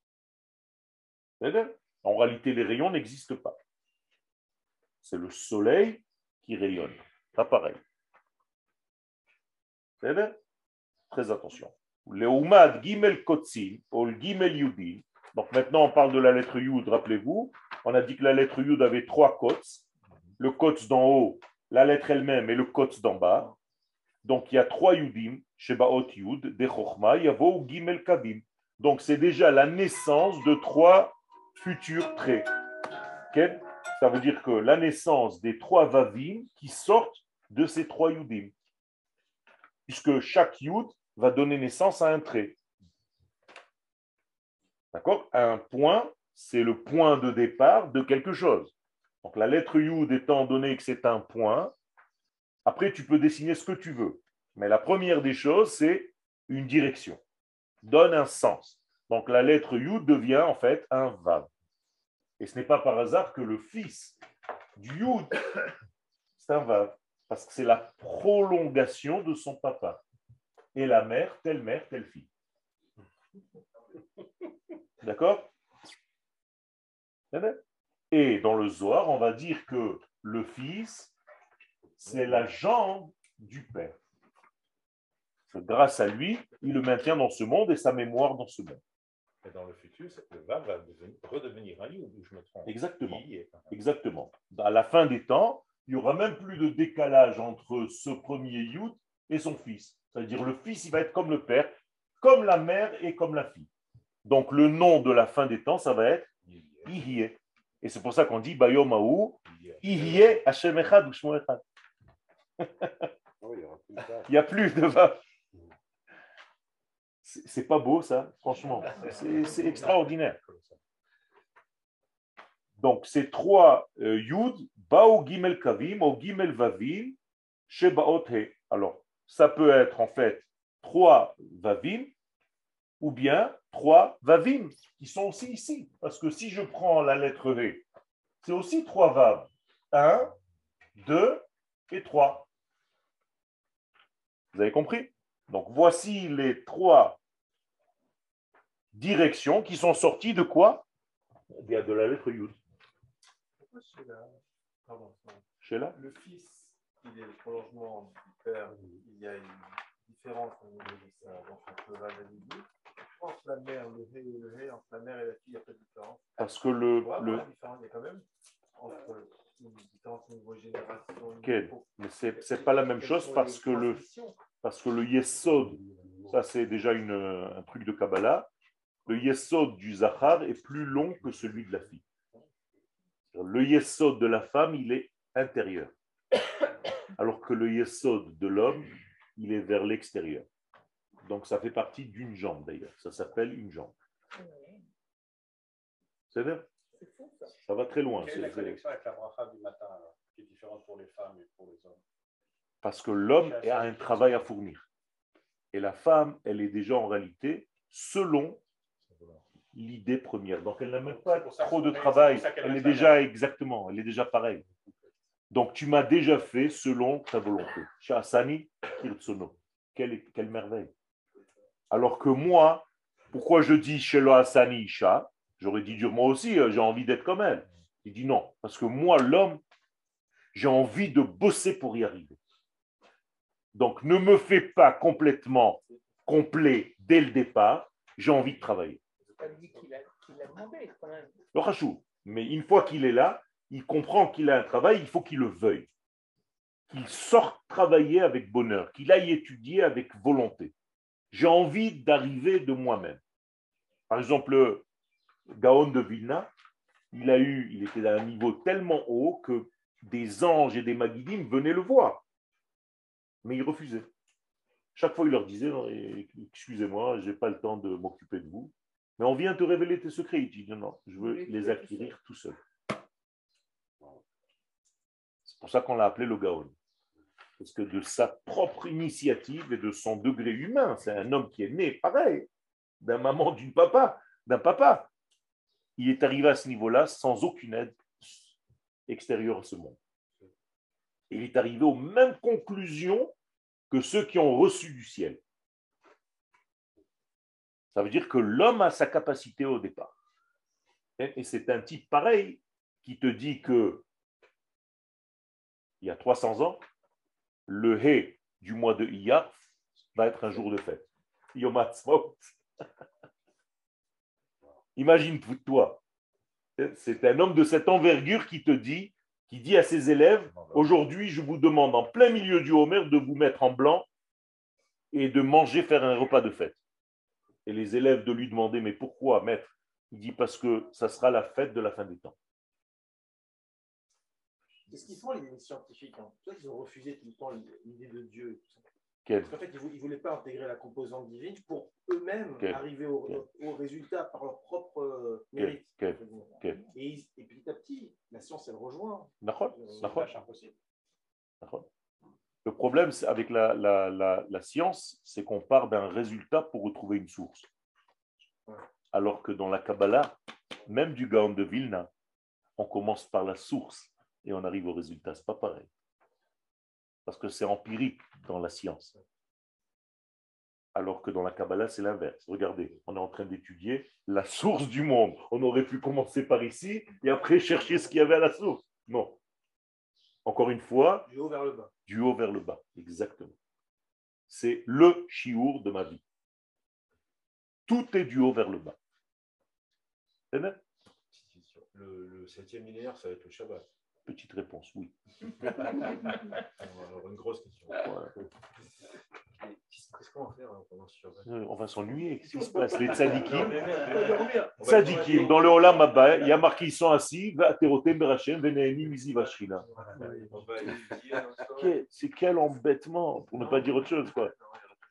En réalité, les rayons n'existent pas. C'est le soleil qui rayonne. Pas pareil. Très attention. Leumad Gimel Kotsin, ou Gimel Yudin. Donc maintenant, on parle de la lettre Yud, rappelez-vous. On a dit que la lettre Yud avait 3 kots. Le kots d'en haut, la lettre elle-même et le kots d'en bas. Donc il y a 3 Yudim, Shebaot Yud, de Chochma, Yavo Gimel Kavim. Donc c'est déjà la naissance de 3 futurs traits. Okay? Ça veut dire que la naissance des 3 Vavim qui sortent de ces 3 Yudim. Puisque chaque Yud va donner naissance à un trait. D'accord? Un point, c'est le point de départ de quelque chose. Donc la lettre Yud étant donné que c'est un point, après tu peux dessiner ce que tu veux. Mais la première des choses, c'est une direction. Donne un sens. Donc la lettre Yud devient en fait un Vav. Et ce n'est pas par hasard que le fils du Yud, c'est un Vav. Parce que c'est la prolongation de son papa. Et la mère, telle fille. D'accord? Et dans le Zohar, on va dire que le fils, c'est la jambe du père. Grâce à lui, il le maintient dans ce monde et sa mémoire dans ce monde. Et dans le futur, le Vav va redevenir un Yud, où je me trompe. Exactement. Exactement. À la fin des temps, il n'y aura même plus de décalage entre ce premier Yud et son fils. C'est-à-dire le fils, il va être comme le père, comme la mère et comme la fille. Donc le nom de la fin des temps, ça va être Ihye. Et c'est pour ça qu'on dit Bayomahu, Ihye Hashem Echad ou Shmo Echad. Il n'y a plus de Vav. C'est pas beau ça, franchement. C'est extraordinaire. Donc, ces trois Yud, Bao Gimel Kavim, ou Gimel Vavim, Shebaot He. Alors, ça peut être en fait trois Vavim, ou bien trois Vavim, qui sont aussi ici. Parce que si je prends la lettre V, c'est aussi trois Vav. 1, 2 et 3. Vous avez compris? Donc, voici les trois directions qui sont sorties de quoi? Eh bien, de la lettre Yud. Pourquoi Sheila? le fils, il est le prolongement du père, il y a une différence au niveau de ça, donc entre la validité. Entre la mère, le hé et le hé, entre la mère et la fille, il n'y a pas de différence. Parce que Ouais, il y a quand même entre une différence au niveau génération. Okay. Mais c'est pas la même chose parce que le Yesod, ça c'est déjà un truc de Kabbalah, le Yesod du Zachar est plus long que celui de la fille. Le Yesod de la femme, il est intérieur. Alors que le Yesod de l'homme, il est vers l'extérieur. Donc ça fait partie d'une jambe d'ailleurs. Ça s'appelle une jambe. C'est vrai? Ça va très loin. Quelle est la connexion avec la bracha du matin, alors, qui est différente pour les femmes et pour les hommes? Parce que l'homme a un travail à fournir. Et la femme, elle est déjà en réalité selon l'idée première. Donc elle n'a même pas trop de travail. Elle est déjà exactement, elle est déjà pareille. Donc tu m'as déjà fait selon ta volonté. Sha'asani kirtsono. Quelle merveille. Alors que moi, pourquoi je dis Shelo Asani Isha? J'aurais dit moi aussi, j'ai envie d'être comme elle. Il dit non, parce que moi, l'homme, j'ai envie de bosser pour y arriver. Donc, ne me fais pas complètement complet dès le départ, j'ai envie de travailler. C'est pas lui qui l'a demandé, quand même. Le rachou. Mais une fois qu'il est là, il comprend qu'il a un travail, il faut qu'il le veuille. Qu'il sorte travailler avec bonheur, qu'il aille étudier avec volonté. J'ai envie d'arriver de moi-même. Par exemple, Gaon de Vilna, il était à un niveau tellement haut que des anges et des magidim venaient le voir. Mais il refusait. Chaque fois, il leur disait, excusez-moi, je n'ai pas le temps de m'occuper de vous, mais on vient te révéler tes secrets. Il dit, non, je veux les acquérir tout seul. C'est pour ça qu'on l'a appelé le Gaon. Parce que de sa propre initiative et de son degré humain, c'est un homme qui est né pareil, d'un maman, d'un papa. Il est arrivé à ce niveau-là sans aucune aide extérieure à ce monde. Et il est arrivé aux mêmes conclusions que ceux qui ont reçu du ciel. Ça veut dire que l'homme a sa capacité au départ. Et c'est un type pareil qui te dit que il y a 300 ans, le Hé du mois de Iyar va être un jour de fête. Yom Ha'atzmaut. Imagine-toi, c'est un homme de cette envergure qui dit à ses élèves, aujourd'hui je vous demande en plein milieu du Homer de vous mettre en blanc et de manger, faire un repas de fête. Et les élèves de lui demander, mais pourquoi, maître? Il dit, parce que ça sera la fête de la fin des temps. Qu'est-ce qu'ils font les scientifiques, hein? Ils ont refusé tout le temps l'idée de Dieu. Et tout ça. Quel? Parce qu'en fait, ils ne voulaient pas intégrer la composante divine pour eux-mêmes arriver au résultat par leur propre mérite. Et petit à petit, la science, elle rejoint. C'est impossible. Le problème avec la science, c'est qu'on part d'un résultat pour retrouver une source. Alors que dans la Kabbalah, même du Gaon de Vilna, on commence par la source et on arrive au résultat. Ce n'est pas pareil. Parce que c'est empirique dans la science. Alors que dans la Kabbalah, c'est l'inverse. Regardez, on est en train d'étudier la source du monde. On aurait pu commencer par ici et après chercher ce qu'il y avait à la source. Non. Encore une fois, du haut vers le bas. Du haut vers le bas, exactement. C'est le chiour de ma vie. Tout est du haut vers le bas. C'est vrai? Le 7e millénaire, ça va être le Shabbat. Petite réponse, oui. Alors, une grosse question. Voilà. Qu'est-ce qu'on va faire pendant ce Shabbat? On va s'ennuyer. Qu'est-ce qui se passe? Les tzadikim, dans le Olam Abba, il y a marqué, ils sont assis, c'est quel embêtement, pour ne pas dire autre chose, quoi.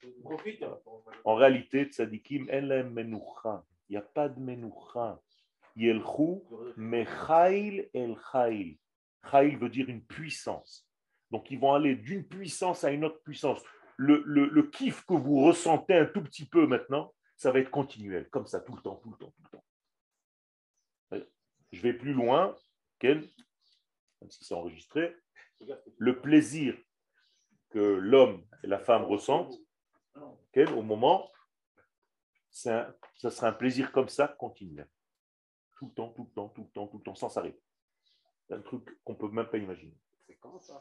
En réalité, tzadikim, il n'y a pas de menoucha. Yelchou mechail el chail. Chail veut dire une puissance. Donc ils vont aller d'une puissance à une autre puissance. Le kiff que vous ressentez un tout petit peu maintenant, ça va être continuel, comme ça, tout le temps, tout le temps, tout le temps. Je vais plus loin, Ken, même si c'est enregistré. Le plaisir que l'homme et la femme ressentent, Ken, au moment, ça sera un plaisir comme ça, continuel. Tout le temps, tout le temps, tout le temps, tout le temps, sans s'arrêter. C'est un truc qu'on ne peut même pas imaginer. C'est quand ça?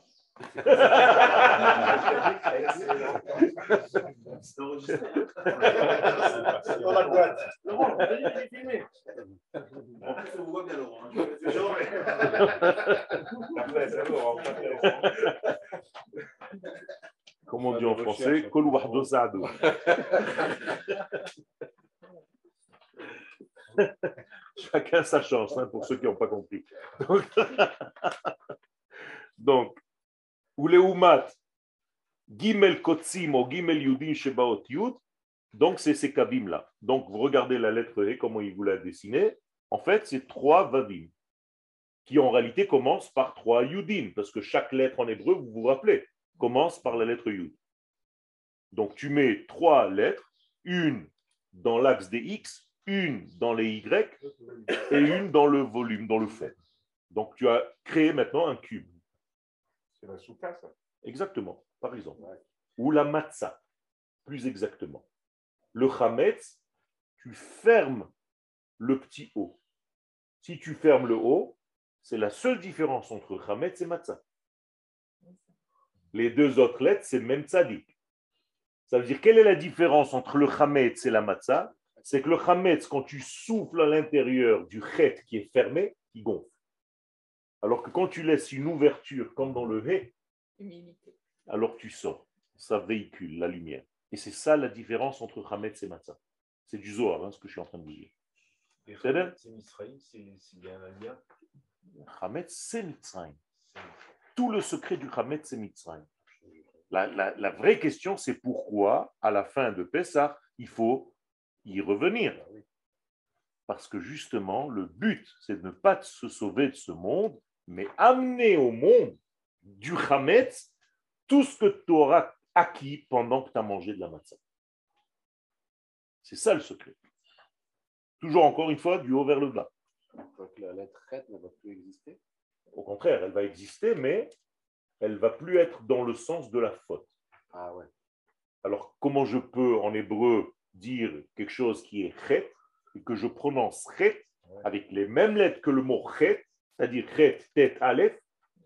C'est enregistré. C'est dans la boîte. Laurent, j'ai filmé. En plus, on vous voit bien, Laurent. C'est genre. Après, ça va, Comme on dit en français, Kol wahdo sa'ado. Chacun sa chance, hein, pour ceux qui n'ont pas compris. Donc, Uleumat, Gimel Kotsim ou Gimel Yudin Shebaot Yud, donc c'est ces kavim-là. Donc, vous regardez la lettre E, comment il vous l'a dessiné. En fait, c'est 3 vavim, qui en réalité commencent par 3 Yudin, parce que chaque lettre en hébreu, vous vous rappelez, commence par la lettre Yud. Donc, tu mets 3 lettres, une dans l'axe des X, une dans les Y et une dans le volume, dans le fond. Donc, tu as créé maintenant un cube. C'est la souka, ça. Exactement, par exemple. Ou la matzah, plus exactement. Le chametz, tu fermes le petit O. Si tu fermes le O, c'est la seule différence entre chametz et matzah. Les deux autres lettres, c'est même tzadik. Ça veut dire, quelle est la différence entre le chametz et la matzah? C'est que le chametz, quand tu souffles à l'intérieur du chet qui est fermé, il gonfle. Alors que quand tu laisses une ouverture, comme dans le hé, alors tu sors. Ça véhicule la lumière. Et c'est ça la différence entre chametz et matzah. C'est du Zohar, hein, ce que je suis en train de vous dire. C'est Misraïm, c'est bien un lien. Chametz, c'est Mitzrayim. Tout le secret du chametz, c'est Mitzrayim. La vraie question, c'est pourquoi, à la fin de Pessah, il faut y revenir. Parce que justement, le but, c'est de ne pas se sauver de ce monde, mais amener au monde du chametz tout ce que tu auras acquis pendant que tu as mangé de la matzah. C'est ça le secret. Toujours encore une fois, du haut vers le bas. Donc la lettre chet ne va plus exister. Au contraire, elle va exister, mais elle ne va plus être dans le sens de la faute. Ah ouais. Alors, comment je peux en hébreu dire quelque chose qui est chet et que je prononce chet avec les mêmes lettres que le mot chet, c'est-à-dire chet, tet, aleph,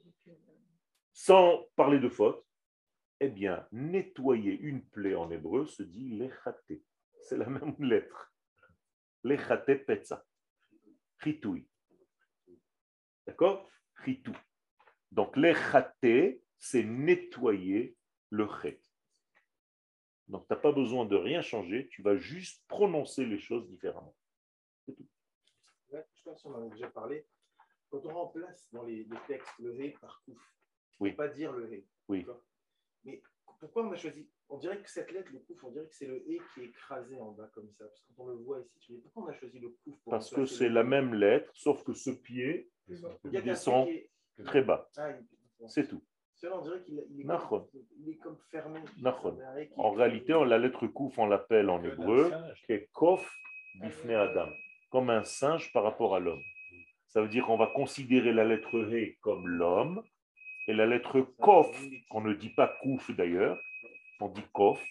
sans parler de faute? Eh bien, nettoyer une plaie en hébreu se dit lechaté. C'est la même lettre. Lechaté petza. Chitoui. D'accord? Chitou. Donc, lechaté, c'est nettoyer le chet. Donc, tu n'as pas besoin de rien changer, tu vas juste prononcer les choses différemment. C'est tout. Ouais, je pense qu'on en a déjà parlé. Quand on remplace dans les textes le hé par kouf, Oui. il ne faut pas dire le hé. Oui. Mais pourquoi on a choisi? On dirait que cette lettre, le kouf, on dirait que c'est le hé qui est écrasé en bas comme ça. Parce que quand on le voit ici, tu dis pourquoi on a choisi le kouf pour Parce que remplacer c'est le la hé? même lettre, sauf que ce pied Il y a qu'un descend pied qui est- très bas. Ah, C'est tout. Cela, on dirait qu'il Nachon. est comme fermé. Nachon. Un hé qui est En réalité, la lettre kouf, on l'appelle en hébreu kekof bifne adam, comme un singe par rapport à l'homme. Ça veut dire qu'on va considérer la lettre He comme l'homme et la lettre Kof, qu'on ne dit pas Kouf d'ailleurs, on dit Kof,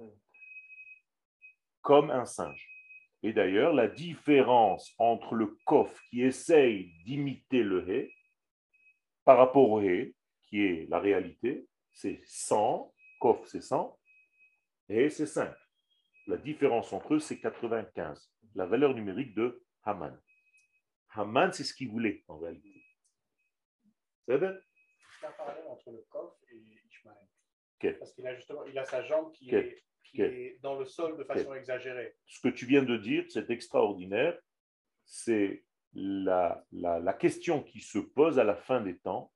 comme un singe. Et d'ailleurs, la différence entre le Kof qui essaye d'imiter le He par rapport au He, qui est la réalité, c'est 100, Kof c'est 100, He c'est 5. La différence entre eux, c'est 95, la valeur numérique de Haman. Haman, c'est ce qu'il voulait en réalité. C'est vrai? C'est un parallèle entre le Kof et Ishmaël. Okay. Parce qu'il a justement sa jambe qui est dans le sol de façon exagérée. Ce que tu viens de dire, c'est extraordinaire. C'est la question qui se pose à la fin des temps.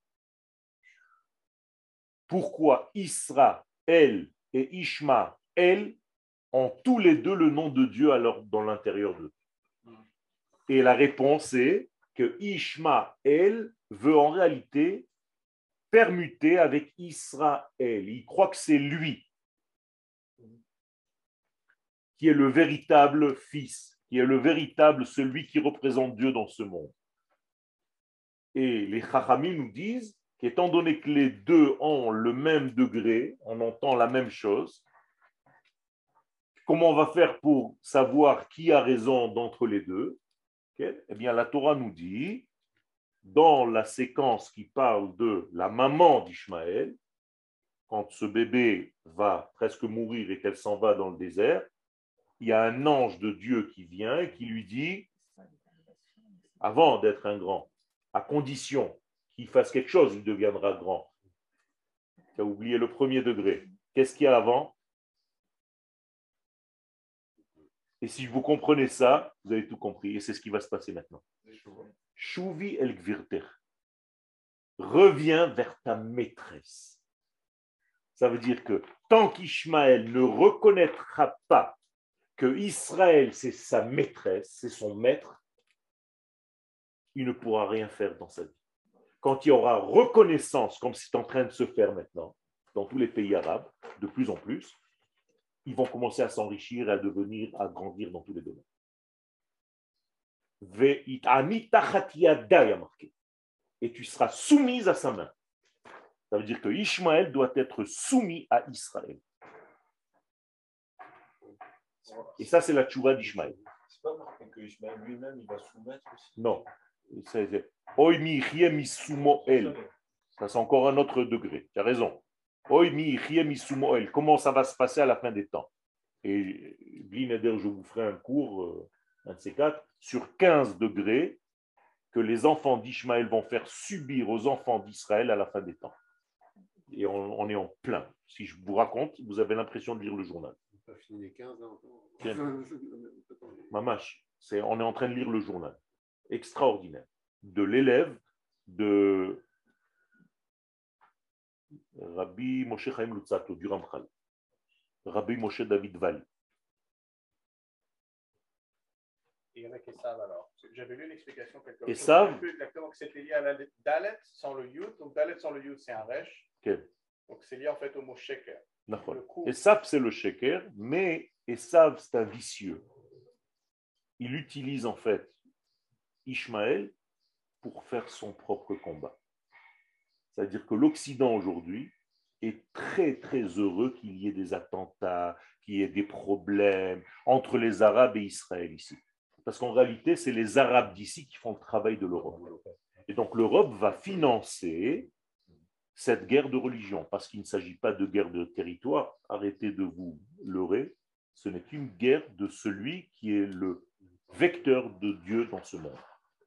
Pourquoi Israël et Ishmaël ont tous les deux le nom de Dieu alors dans l'intérieur d'eux? Et la réponse est que Ishmaël veut en réalité permuter avec Israël. Il croit que c'est lui qui est le véritable fils, qui est le véritable celui qui représente Dieu dans ce monde. Et les Chachamim nous disent qu'étant donné que les deux ont le même degré, on entend la même chose, comment on va faire pour savoir qui a raison d'entre les deux? Eh bien, la Torah nous dit, dans la séquence qui parle de la maman d'Ishmaël, quand ce bébé va presque mourir et qu'elle s'en va dans le désert, il y a un ange de Dieu qui vient et qui lui dit, avant d'être un grand, à condition qu'il fasse quelque chose, il deviendra grand. Tu as oublié le premier degré. Qu'est-ce qu'il y a avant? Et si vous comprenez ça, vous avez tout compris. Et c'est ce qui va se passer maintenant. Chouvi el gvirter. Reviens vers ta maîtresse. Ça veut dire que tant qu'Ishmaël ne reconnaîtra pas que Israël, c'est sa maîtresse, c'est son maître, il ne pourra rien faire dans sa vie. Quand il y aura reconnaissance, comme c'est en train de se faire maintenant, dans tous les pays arabes, de plus en plus, ils vont commencer à s'enrichir et à devenir, à grandir dans tous les domaines. Et tu seras soumise à sa main. Ça veut dire que Ishmaël doit être soumis à Israël. Et ça, c'est la tchouva d'Ishmaël. C'est pas marqué que Ishmaël lui-même, il va soumettre aussi. Non. C'est Oimi Chiem Isumo El. Ça, c'est encore un autre degré. Tu as raison. Oimi Chiem Isumo El. Comment ça va se passer à la fin des temps? Et Blineder, je vous ferai un cours, un de ces quatre, sur 15 degrés que les enfants d'Ishmaël vont faire subir aux enfants d'Israël à la fin des temps. Et on est en plein. Si je vous raconte, vous avez l'impression de lire le journal. Pas fini les 15 ans. Mamash, on est en train de lire le journal. Extraordinaire. De l'élève de Rabbi Moshe Chaim Lutzato, du Ramchal. Rabbi Moshe David Val. Et il y en a qui savent alors. J'avais lu l'explication quelque part. Et savent. Je ne sais plus exactement que c'était lié à la Dalet sans le Yud. Donc Dalet sans le Yud, c'est un Resh. Okay. Donc c'est lié en fait au mot Sheker. Esav, c'est le Sheker, mais Esav, c'est un vicieux. Il utilise en fait Ishmaël pour faire son propre combat. C'est-à-dire que l'Occident aujourd'hui est très très heureux qu'il y ait des attentats, qu'il y ait des problèmes entre les Arabes et Israël ici. Parce qu'en réalité, c'est les Arabes d'ici qui font le travail de l'Europe. Et donc l'Europe va financer cette guerre de religion, parce qu'il ne s'agit pas de guerre de territoire. Arrêtez de vous leurrer. Ce n'est qu'une guerre de celui qui est le vecteur de Dieu dans ce monde.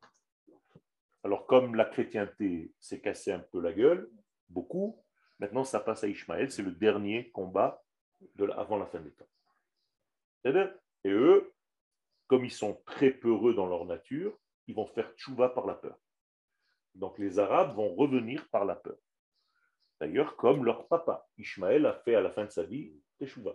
Alors, comme la chrétienté s'est cassé un peu la gueule, beaucoup, maintenant ça passe à Ishmaël, c'est le dernier combat avant la fin des temps. Et eux, comme ils sont très peureux dans leur nature, ils vont faire tchouva par la peur. Donc les Arabes vont revenir par la peur. D'ailleurs, comme leur papa, Ishmaël a fait à la fin de sa vie tchouva.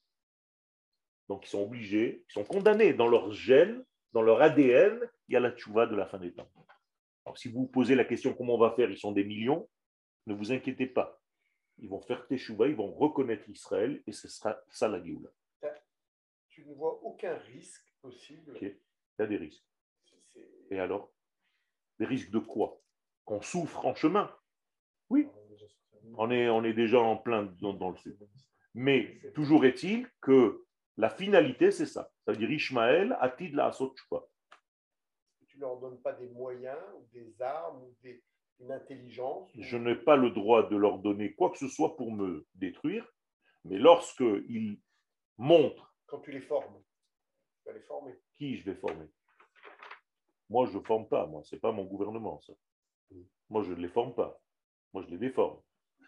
Donc ils sont obligés, ils sont condamnés dans leur gène, dans leur ADN, il y a la tchouva de la fin des temps. Alors, si vous vous posez la question comment on va faire, ils sont des millions, ne vous inquiétez pas. Ils vont faire Teshuvah, ils vont reconnaître Israël et ce sera ça la Géoula. Tu ne vois aucun risque possible. Okay. Il y a des risques. Et alors? Des risques de quoi? Qu'on souffre en chemin? Oui. On est déjà en plein dans le sud. Mais toujours est-il que la finalité, c'est ça. Ça veut dire Ishmaël, Atid la Asot Teshuvah. Tu ne leur donnes pas des moyens, ou des armes, ou une intelligence. Je n'ai pas le droit de leur donner quoi que ce soit pour me détruire, mais lorsqu'ils montrent... Quand tu les formes, tu vas les former. Qui je vais former? Moi, je ne forme pas. Moi, ce n'est pas mon gouvernement, ça. Moi, je ne les forme pas. Moi, je les déforme.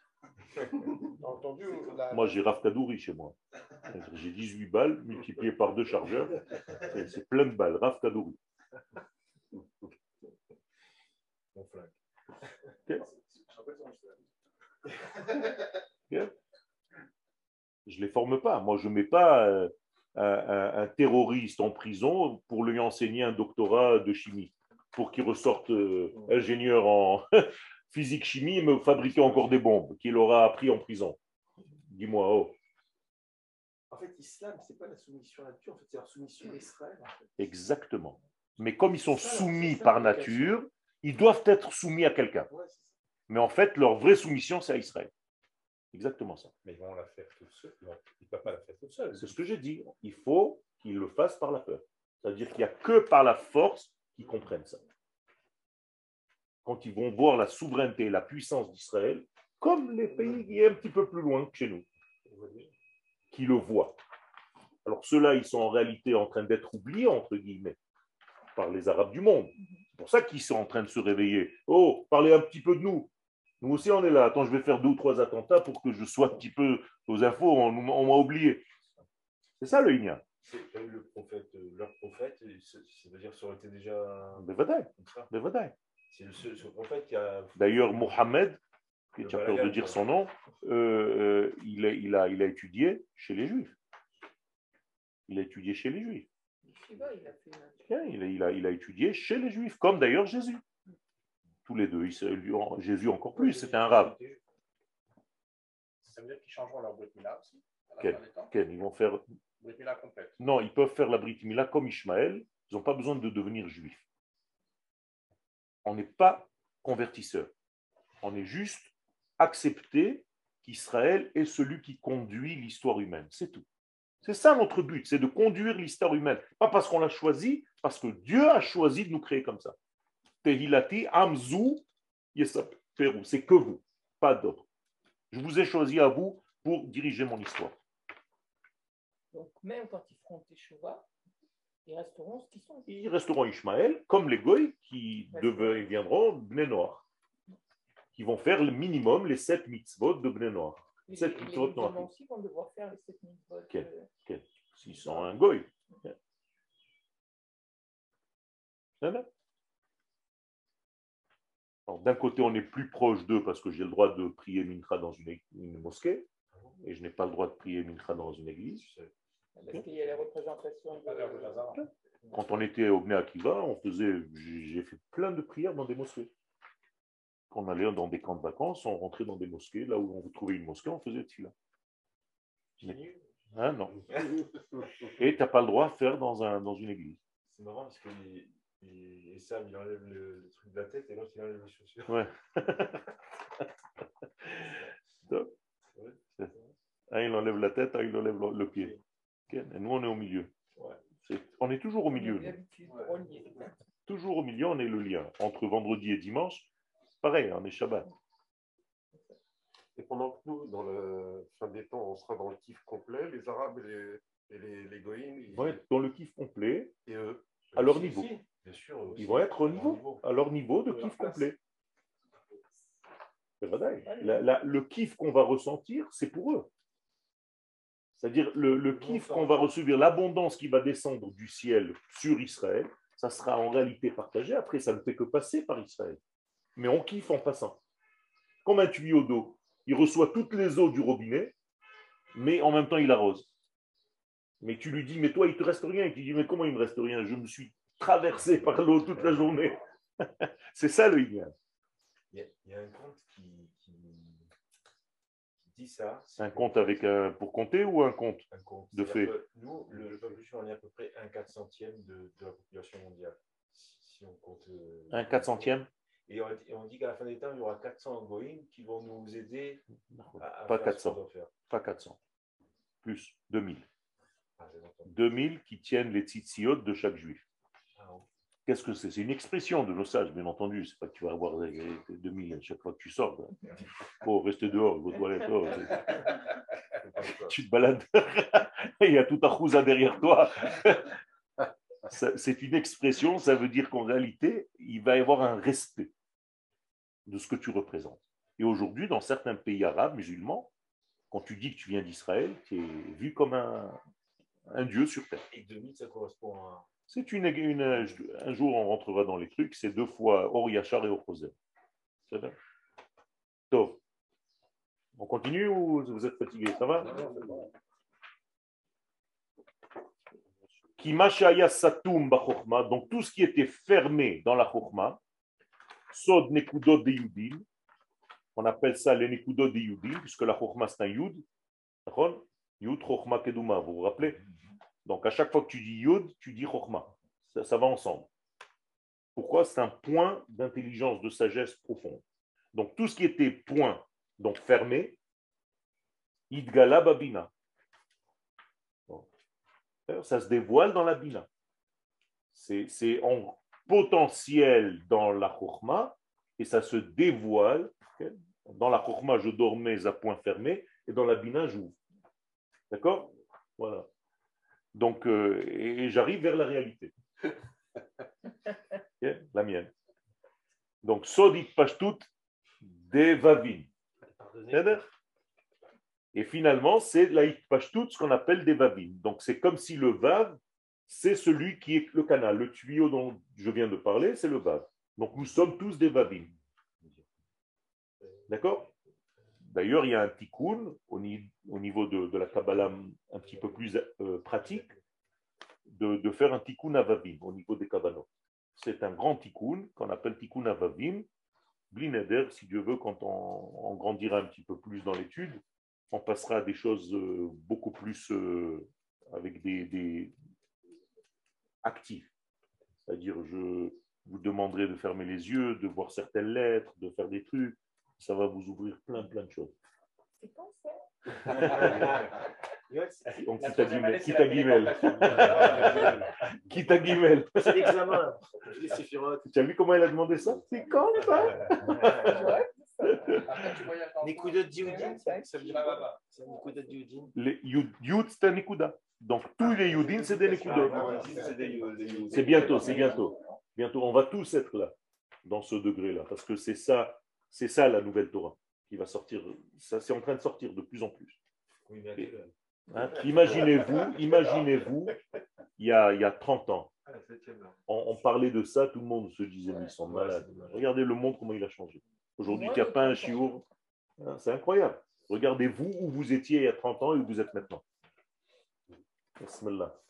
Entendu, Moi, j'ai Rav Kadouri chez moi. J'ai 18 balles multipliées par 2 chargeurs. C'est plein de balles. Rav Kadouri. Okay. Okay. Je ne les forme pas. Moi, je ne mets pas un terroriste en prison pour lui enseigner un doctorat de chimie, pour qu'il ressorte ingénieur en physique-chimie, mais fabriquer encore des bombes qu'il aura appris en prison. Dis-moi, oh. En fait, l'islam, c'est pas la soumission à Dieu, en fait, c'est la soumission à Israël. En fait. Exactement. Mais comme ils sont C'est ça, soumis c'est ça, par l'application. nature, ils doivent être soumis à quelqu'un. Ouais, c'est ça. Mais en fait, leur vraie soumission, c'est à Israël. Exactement ça. Mais ils vont la faire tout seuls. Ils ne peuvent pas la faire tout seuls. C'est ce que j'ai dit. Il faut qu'ils le fassent par la peur. C'est-à-dire qu'il n'y a que par la force qu'ils comprennent ça. Quand ils vont voir la souveraineté et la puissance d'Israël, comme les pays qui sont un petit peu plus loin que chez nous, qui le voient. Alors ceux-là, ils sont en réalité en train d'être oubliés, entre guillemets, par les Arabes du monde. C'est pour ça qu'ils sont en train de se réveiller. Oh, parlez un petit peu de nous. Nous aussi, on est là. Attends, je vais faire 2 ou 3 attentats pour que je sois un petit peu aux infos. On m'a oublié. C'est ça le Ignan. Le prophète, leur prophète, ça veut dire que ça aurait été déjà. Bevadaï. Comme ça. Bevadaï. C'est ce prophète qui a. D'ailleurs, Mohammed, tu as peur de dire son nom, il a étudié chez les Juifs. Il a étudié chez les Juifs. Il a étudié chez les Juifs, comme d'ailleurs Jésus. Tous les deux. Jésus encore plus, c'était un rave. Ça veut dire qu'ils changeront leur Brit Mila aussi à la Quel, fin des temps. ils vont faire... Brit Mila complète. Non, ils peuvent faire la Brit Mila comme Ishmaël. Ils n'ont pas besoin de devenir juifs. On n'est pas convertisseur. On est juste accepté qu'Israël est celui qui conduit l'histoire humaine. C'est tout. C'est ça notre but, c'est de conduire l'histoire humaine. Pas parce qu'on l'a choisi, parce que Dieu a choisi de nous créer comme ça. Tehilati, Amzu, Yesaperu. C'est que vous, pas d'autres. Je vous ai choisi à vous pour diriger mon histoire. Donc, même quand ils feront Teshuvah, ils resteront ce qu'ils sont. Ils resteront Ishmaël, comme les Goïs qui deviendront Bnei Noach, qui vont faire le minimum les 7 mitzvot de Bnei Noach. Les 7 mitzvot musulmans Noach. aussi vont devoir faire les 7 mitzvot. S'ils sont un Goï. D'un côté, on est plus proche d'eux parce que j'ai le droit de prier Mincha dans une mosquée et je n'ai pas le droit de prier Mincha dans une église. Parce qu'il y a les représentations de... Quand on était au Bnei Akiva, j'ai fait plein de prières dans des mosquées. Quand on allait dans des camps de vacances, on rentrait dans des mosquées, là où on trouvait une mosquée, on faisait tefila. Hein, non. Et tu n'as pas le droit de faire dans une église. C'est marrant parce que Sam, il enlève le truc de la tête et l'autre, il enlève les chaussures. Ouais. Il enlève la tête, il enlève le pied. Et nous, on est au milieu. On est toujours au milieu. Toujours au milieu, on est le lien. Entre vendredi et dimanche, pareil, on est Shabbat. Et pendant que nous, dans la fin des temps, on sera dans le kiff complet, les Arabes et les Goïms, ils vont être dans le kiff complet, et eux, à leur niveau. Bien sûr, ils vont être à leur niveau de kiff complet. Le kiff qu'on va ressentir, c'est pour eux. C'est-à-dire le kiff qu'on va recevoir, l'abondance qui va descendre du ciel sur Israël, ça sera en réalité partagé. Après, ça ne fait que passer par Israël. Mais on kiffe en passant. Comme un tuyau d'eau. Il reçoit toutes les eaux du robinet, mais en même temps, il arrose. Mais tu lui dis, mais toi, il ne te reste rien. Et tu dis, mais comment il ne me reste rien? Je me suis traversé par l'eau toute la journée. C'est ça le Ignan. Il y a un conte qui dit ça. C'est un conte avec pour compter ou un conte de fait? Nous, le peuple juif, on est à peu près 1/400e de la population mondiale. Si on compte. 1/400e? Et on dit qu'à la fin des temps, il y aura 400 goïms qui vont nous aider à pas faire 400. ce qu'on doit faire. Pas 400. Plus 2000. 2000 qui tiennent les tzitziot de chaque juif. bon. Qu'est-ce que c'est? C'est une expression de nos sages, bien entendu. C'est pas que tu vas avoir 2000 à chaque fois que tu sors. Oh, restez dehors, vos toilettes. Oh, tu te balades. Il y a tout un chouza derrière toi. C'est une expression, ça veut dire qu'en réalité, il va y avoir un respect de ce que tu représentes. Et aujourd'hui, dans certains pays arabes, musulmans, quand tu dis que tu viens d'Israël, tu es vu comme un dieu sur terre. Et 2000, ça correspond à... C'est un jour, on rentrera dans les trucs, c'est 2 fois Or Yachar et Or Choser. C'est vrai. Tov. On continue ou vous êtes fatigué? Ça va? Ki ma shaya satum bachokma, donc tout ce qui était fermé dans la chokma, sod nekudot de yudim, on appelle ça les nekudot de yudim, puisque la chokma c'est un yud, d'accord? Yud chokma keduma, vous vous rappelez? Donc à chaque fois que tu dis yud, tu dis chokma, ça va ensemble. Pourquoi? C'est un point d'intelligence, de sagesse profonde. Donc tout ce qui était point, donc fermé, idgala babina. Ça se dévoile dans la bina. C'est en potentiel dans la chokhma et ça se dévoile. Okay? Dans la chokhma, je dormais à point fermé et dans la bina, j'ouvre. D'accord? Voilà. Donc, et j'arrive vers la réalité. Okay? La mienne. Donc, sodit pashtut devavim. Et finalement, c'est la hitpashtut, ce qu'on appelle des vavim. Donc, c'est comme si le vav, c'est celui qui est le canal. Le tuyau dont je viens de parler, c'est le vav. Donc, nous sommes tous des vavim. D'accord? D'ailleurs, il y a un tikkun au niveau de la Kabbalah un petit peu plus pratique, de faire un tikkun avavim au niveau des Kabbalot. C'est un grand tikkun qu'on appelle tikkun avavim. Blineder, si Dieu veut, quand on grandira un petit peu plus dans l'étude, on passera à des choses beaucoup plus avec des actifs. C'est-à-dire, je vous demanderai de fermer les yeux, de voir certaines lettres, de faire des trucs. Ça va vous ouvrir plein de choses. C'est quand ça? Donc, quitte à guimel. Quitte à guimel. C'est l'examen. Tu as vu comment elle a demandé ça? C'est quand ça? Nikuda Dioudin, ça veut dire quoi? C'est Nikuda Dioudin. Yud, c'est un Nikuda. Donc, tous les Yudin, c'est des Nikudot. C'est bientôt, c'est bientôt. Bientôt, on va tous être là, dans ce degré-là, parce que c'est ça la nouvelle Torah qui va sortir. Ça, c'est en train de sortir de plus en plus. Et, hein, imaginez-vous, il y a 30 ans, on parlait de ça, tout le monde se disait, mais ils sont malades. Regardez le monde, comment il a changé. Aujourd'hui, il n'y a pas un chiour. C'est incroyable. Regardez-vous où vous étiez il y a 30 ans et où vous êtes maintenant. Bismillah.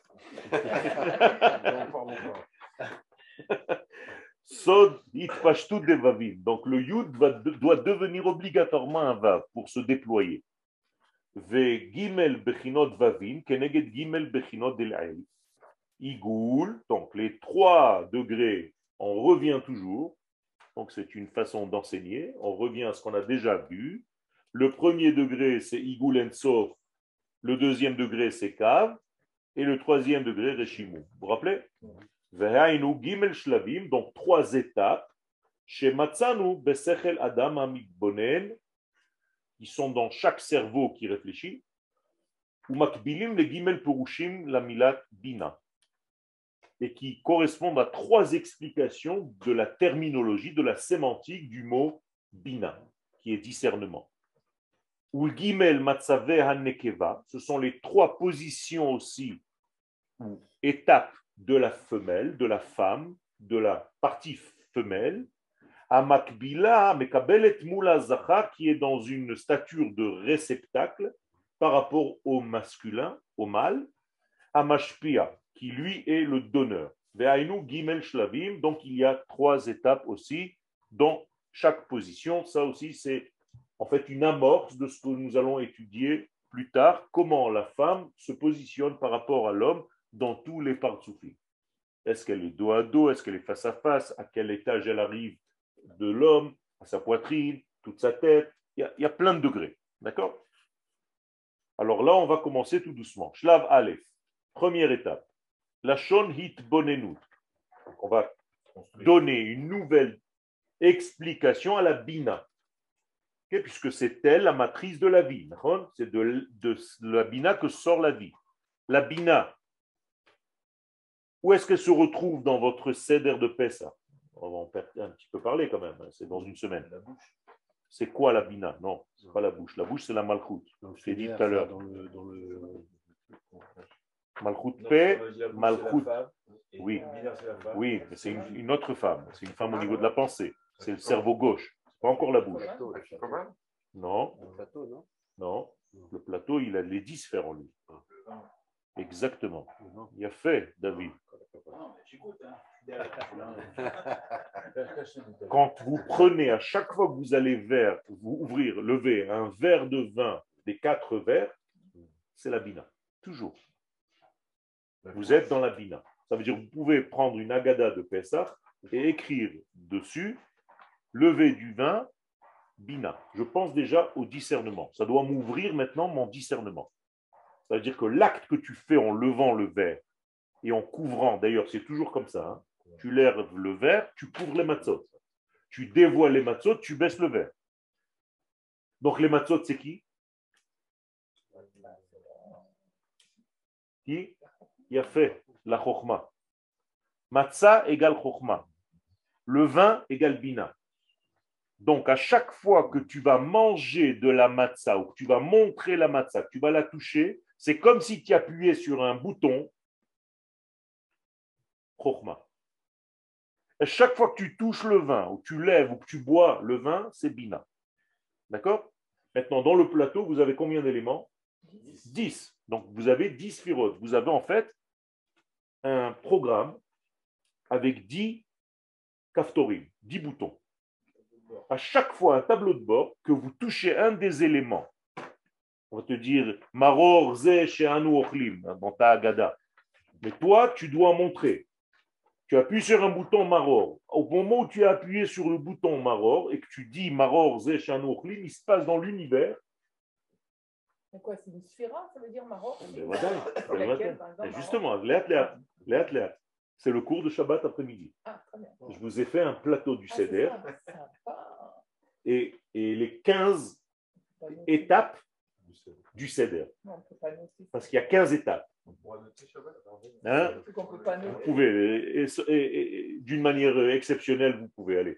Sod itpashtut de vavim. Donc le yud doit devenir obligatoirement un vav pour se déployer. Ve gimel bechinot vavim keneged gimel bechinot del. Igoul, donc les 3 degrés, on revient toujours. Donc c'est une façon d'enseigner. On revient à ce qu'on a déjà vu. Le premier degré, c'est Igoul Ensof. Le deuxième degré, c'est Kav. Et le troisième degré, Reshimu. Vous vous rappelez? Vehainu Gimel Shlavim, donc 3 étapes. Chez Matsanu, Besechel Adam Amidbonen, qui sont dans chaque cerveau qui réfléchit. Ou Makbilim le Gimel Purushim la Milat Bina. Et qui correspondent à 3 explications de la terminologie, de la sémantique du mot Bina, qui est discernement. Ou Gimel Matzave Hanekeva, ce sont les 3 positions aussi, ou étapes de la femelle, de la femme, de la partie femelle. Amakbila Mekabelet Mula Zachar, qui est dans une stature de réceptacle par rapport au masculin, au mâle. Amashpia, qui lui est le donneur. Ve'ainu Gimel Shlavim, donc il y a 3 étapes aussi dans chaque position. Ça aussi, c'est en fait une amorce de ce que nous allons étudier plus tard, comment la femme se positionne par rapport à l'homme dans tous les partsoufis. Est-ce qu'elle est dos à dos, est-ce qu'elle est face à face, à quel étage elle arrive de l'homme, à sa poitrine, toute sa tête, il y a plein de degrés, d'accord? Alors là, on va commencer tout doucement. Shlav Aleph, première étape, la Shon Hit Bonenut. On va donner une nouvelle explication à la Bina. Okay, puisque c'est elle la matrice de la vie. C'est de la Bina que sort la vie. La Bina, où est-ce qu'elle se retrouve dans votre Seder de Pessah? On va en un petit peu parler quand même, c'est dans une semaine. La bouche. C'est quoi la Bina? Non, ce n'est pas la bouche. La bouche, c'est la Malchut. Je l'ai dit tout à l'heure. Malchut P, Malchut. Oui, oui, mais c'est une autre femme. C'est une femme au niveau de la pensée. C'est le cerveau gauche. Pas encore la bouche. Non. Non. Le plateau, il a les 10 sphères en lui. Exactement. Il a fait, David. Non, mais j'écoute. Quand vous prenez, à chaque fois que vous allez vous ouvrir, lever un verre de vin des 4 verres, c'est la bina. Toujours. Vous êtes dans la bina. Ça veut dire que vous pouvez prendre une agada de Pessah et écrire dessus, lever du vin, bina. Je pense déjà au discernement. Ça doit m'ouvrir maintenant mon discernement. Ça veut dire que l'acte que tu fais en levant le verre et en couvrant, d'ailleurs c'est toujours comme ça, hein, tu lèves le verre, tu couvres les matzot. Tu dévoiles les matzot, tu baisses le verre. Donc les matzot, c'est qui? Qui? Il a fait la chokhma. Matzah égale chokhma. Le vin égale bina. Donc à chaque fois que tu vas manger de la matzah ou que tu vas montrer la matzah, que tu vas la toucher, c'est comme si tu appuyais sur un bouton chokhma. À chaque fois que tu touches le vin, ou que tu lèves, ou que tu bois le vin, c'est bina. D'accord? Maintenant, dans le plateau, vous avez combien d'éléments? 10. Donc, vous avez 10 sphirotes. Vous avez en fait un programme avec 10 kaftorim, 10 boutons. À chaque fois, un tableau de bord, que vous touchez un des éléments, on va te dire Maror ze she'anu ochlim dans ta Agada. Mais toi, tu dois montrer. Tu appuies sur un bouton Maror. Au moment où tu as appuyé sur le bouton Maror et que tu dis Maror ze she'anu ochlim, il se passe dans l'univers. C'est quoi? C'est une sphira, ça veut dire Maroc? Justement, c'est le cours de Shabbat après-midi. Ah, très bien. Je vous ai fait un plateau du Seder et les 15 étapes du Seder. Parce qu'il y a 15 étapes. Hein? Vous pouvez, et d'une manière exceptionnelle, vous pouvez aller.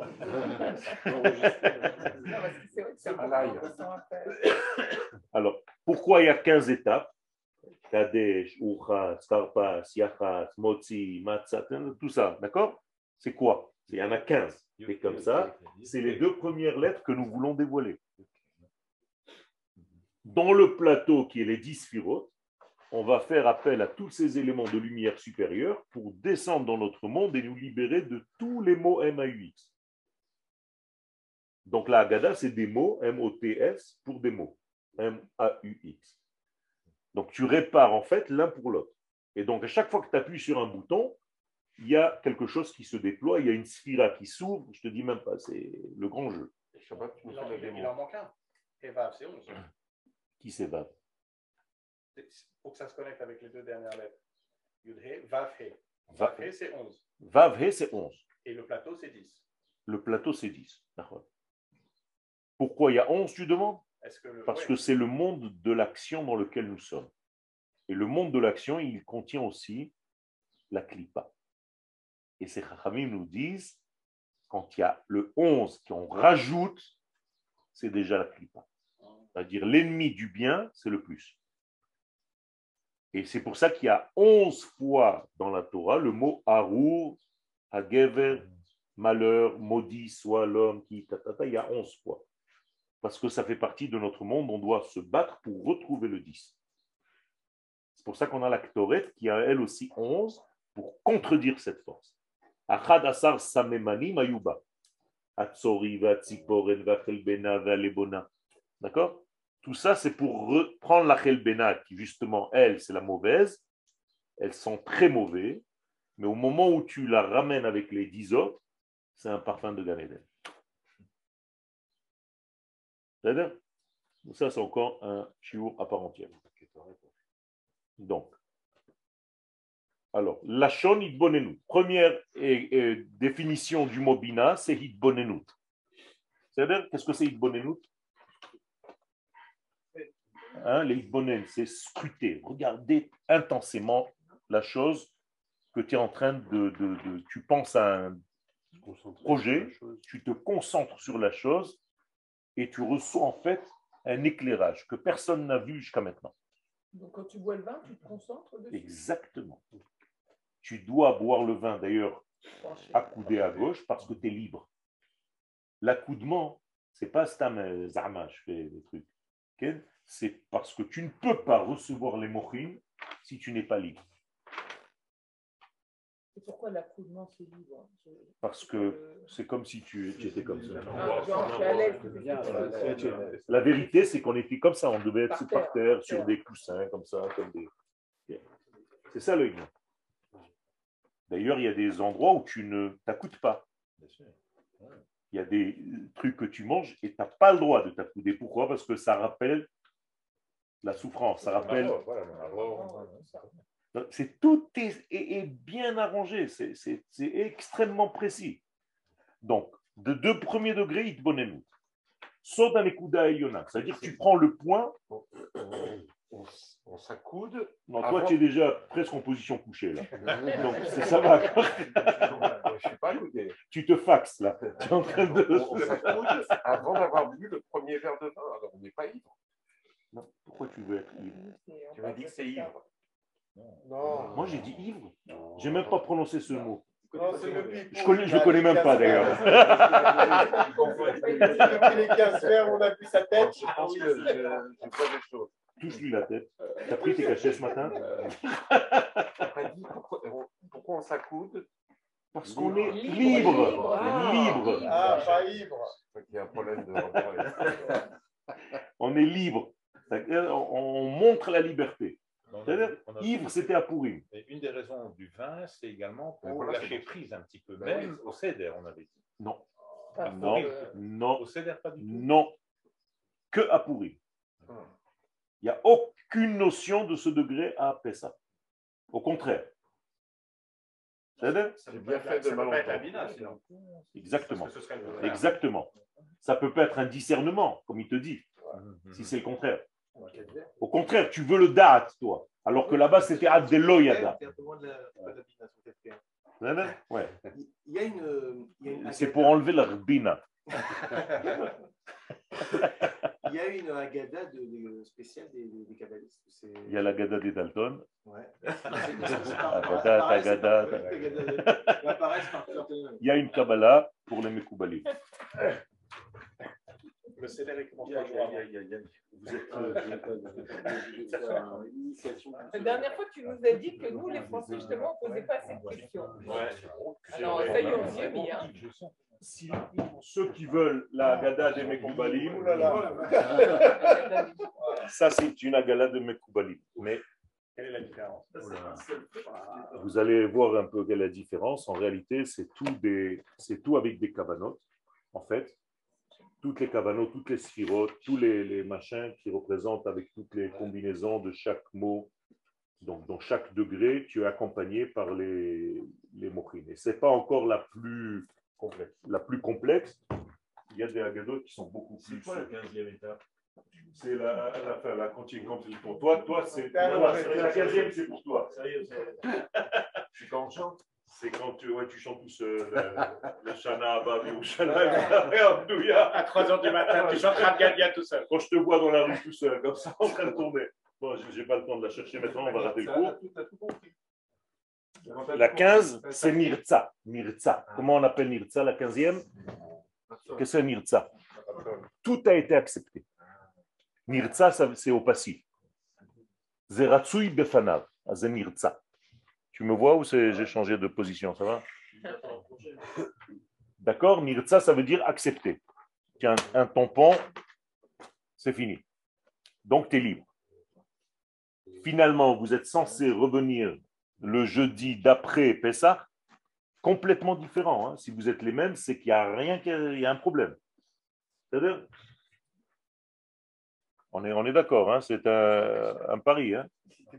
Alors, pourquoi il y a 15 étapes? Kadesh, Uchas, Karpas, Yachas, Motzi, Matzah, tout ça, d'accord? C'est quoi? Il y en a 15. Et comme ça, c'est les 2 premières lettres que nous voulons dévoiler. Dans le plateau qui est les 10 sphirotes, on va faire appel à tous ces éléments de lumière supérieure pour descendre dans notre monde et nous libérer de tous les mots M-A-U-X. Donc la Haggadah, c'est des mots M-O-T-S pour des mots M-A-U-X. Donc tu répares en fait l'un pour l'autre. Et donc à chaque fois que tu appuies sur un bouton, il y a quelque chose qui se déploie, il y a une sphira qui s'ouvre, je te dis même pas, c'est le grand jeu. Il en manque un. Et Vav, c'est 11. Qui c'est Vav? Pour que ça se connecte avec les 2 dernières lettres. Yud-He, Vav-He. Vav-He, c'est 11. Vav-He, c'est 11. Et le plateau, c'est 10. Le plateau, c'est 10. Pourquoi il y a 11, tu demandes? Parce que c'est le monde de l'action dans lequel nous sommes. Et le monde de l'action, il contient aussi la klipa. Et ces chachamim nous disent, quand il y a le 11 qu'on rajoute, c'est déjà la klipa. C'est-à-dire l'ennemi du bien, c'est le plus. Et c'est pour ça qu'il y a 11 fois dans la Torah le mot Arur, Hagever, malheur, maudit soit l'homme qui... Il y a 11 fois. Parce que ça fait partie de notre monde, on doit se battre pour retrouver le 10. C'est pour ça qu'on a la Ktoret qui a elle aussi 11 pour contredire cette force. Achad asar samemani mayuba. Atzori vatsiporen vachelbena valebona. D'accord? Tout ça, c'est pour reprendre la chelbena qui, justement, elle, c'est la mauvaise. Elles sont très mauvaises. Mais au moment où tu la ramènes avec les 10 autres, c'est un parfum de Gan Eden. C'est-à-dire, ça, c'est encore un shiur à part entière. Donc, alors, Lachon Hitbonenut. Première définition du mot bina, c'est Hitbonenut. C'est-à-dire, qu'est-ce que c'est Hitbonenut? Hein, les Hitbonen, c'est scruter, regarder intensément la chose que tu es en train tu penses à un projet, tu te concentres sur la chose et tu reçois en fait un éclairage que personne n'a vu jusqu'à maintenant. Donc quand tu bois le vin, tu te concentres dessus. Exactement. Tu dois boire le vin d'ailleurs accoudé à gauche parce que tu es libre. L'accoudement, c'est pas stam zama, je fais des trucs. Okay? C'est parce que tu ne peux pas recevoir les mochim si tu n'es pas libre. Et pourquoi l'accoudement c'est libre? Parce que c'est comme si tu étais comme ça. Ah, genre, je suis à l'aise. La vérité, c'est qu'on était comme ça. On devait être Par par terre, terre, sur des coussins, comme ça, comme des. C'est ça le hibou. D'ailleurs, il y a des endroits où tu ne t'accoudes pas. Il y a des trucs que tu manges et tu n'as pas le droit de t'accouder. Pourquoi? Parce que ça rappelle la souffrance. Ça rappelle. C'est tout est bien arrangé. C'est extrêmement précis. Donc, de deux premiers degrés, il te bonne. Saut dans les coudas et Yona. C'est-à-dire que tu prends le point. On s'accoude. Non, toi, tu es déjà presque en position couchée, là. Donc, ça va. Je ne suis pas accoudé. Tu te faxes, là. Tu es en train de. On s'accoude avant d'avoir bu le premier verre de vin. Alors, on n'est pas ivre. Non, pourquoi tu veux être ivre? Tu m'as dit que c'est ivre. Non. Moi, j'ai dit ivre. Je n'ai même pas prononcé ce mot. Non, c'est le pipeau. Je le connais même pas, d'ailleurs. Depuis les 15 verres, on a vu sa tête. Je pense que je vois des choses. Touche-lui la tête. T'as pris tes cachets ce matin? Après, dis pourquoi on s'accoude? Parce qu'on est Libre. libre. Ah, Libre. Ah, pas ivre. Il y a un problème de. On est libre. On montre la liberté. C'est-à-dire, ivre, c'était à Pourim. Et une des raisons du vin, c'est également pour voilà, lâcher prise un petit peu, Ben même oui. au céder, on avait dit. Non. Pas Non. pour, Non. Au céder, pas du tout. Non. Que à Pourim. Il n'y a aucune notion de ce degré à Pessah. Au contraire. C'est-à-dire? Ça J'ai peut bien pas fait être- de ça peut pas être la malentendu. bina, sinon. Exactement. Parce que ce serait le contraire. Exactement. Ça peut pas être un discernement, comme il te dit, si c'est le contraire. Au contraire, tu veux le da'at, toi. Alors que là-bas, c'était ad-deloyada. Ouais. Il y a une C'est pour enlever la rbina. il y a une agada spéciale des kabbalistes. Il y a la gada des Dalton. Ouais. Agada. Il y a une Kabbalah pour les Mekoubalim. Le céder, il commence par jour avant. Vous êtes, La dernière fois, tu nous as dit que nous, les Français, justement, on ne posait pas cette question. Alors, ça y est, on s'y est mis. Hein. Si ceux qui veulent la Agada des Mekoubalim, ça c'est une Agada de Mekoubalim. Mais Quelle est la différence? vous allez voir un peu quelle est la différence. En réalité, c'est tout avec des kavanotes. En fait, toutes les kavanotes, toutes les sphirotes, tous les machins qui représentent avec toutes les combinaisons de chaque mot. Donc, dans chaque degré, tu es accompagné par les mochines. Et ce n'est pas encore la plus complexe. Il y a des agadotes qui sont beaucoup plus. C'est quoi la 15e étape? C'est la fin, la quantique. Pour toi, c'est la 15e, c'est pour toi. Sérieux, C'est quand on chante. C'est quand tu chantes tout seul. Le Shana Abba, ou Shana Alléluia. À 3h du matin, tu chantes Rabgadia tout seul. Quand je te vois dans la rue tout seul, comme ça, en train de tourner. Bon, je n'ai pas le temps de la chercher maintenant, on va rater le cours. La 15, c'est Mirza. Mirza. Comment on appelle Mirza, la 15e? Qu'est-ce que c'est Mirza? Tout a été accepté. Mirza, c'est au passif. Zeratsui befanav. C'est Mirza. Tu me vois ou j'ai changé de position? Ça va? D'accord? Mirza, ça veut dire accepter. Tiens, un tampon, c'est fini. Donc, tu es libre. Finalement, vous êtes censé revenir le jeudi d'après Pessah, complètement différent. Hein. Si vous êtes les mêmes, c'est qu'il n'y a rien, il y a un problème. C'est-à-dire, on est d'accord, hein, c'est un pari. Hein.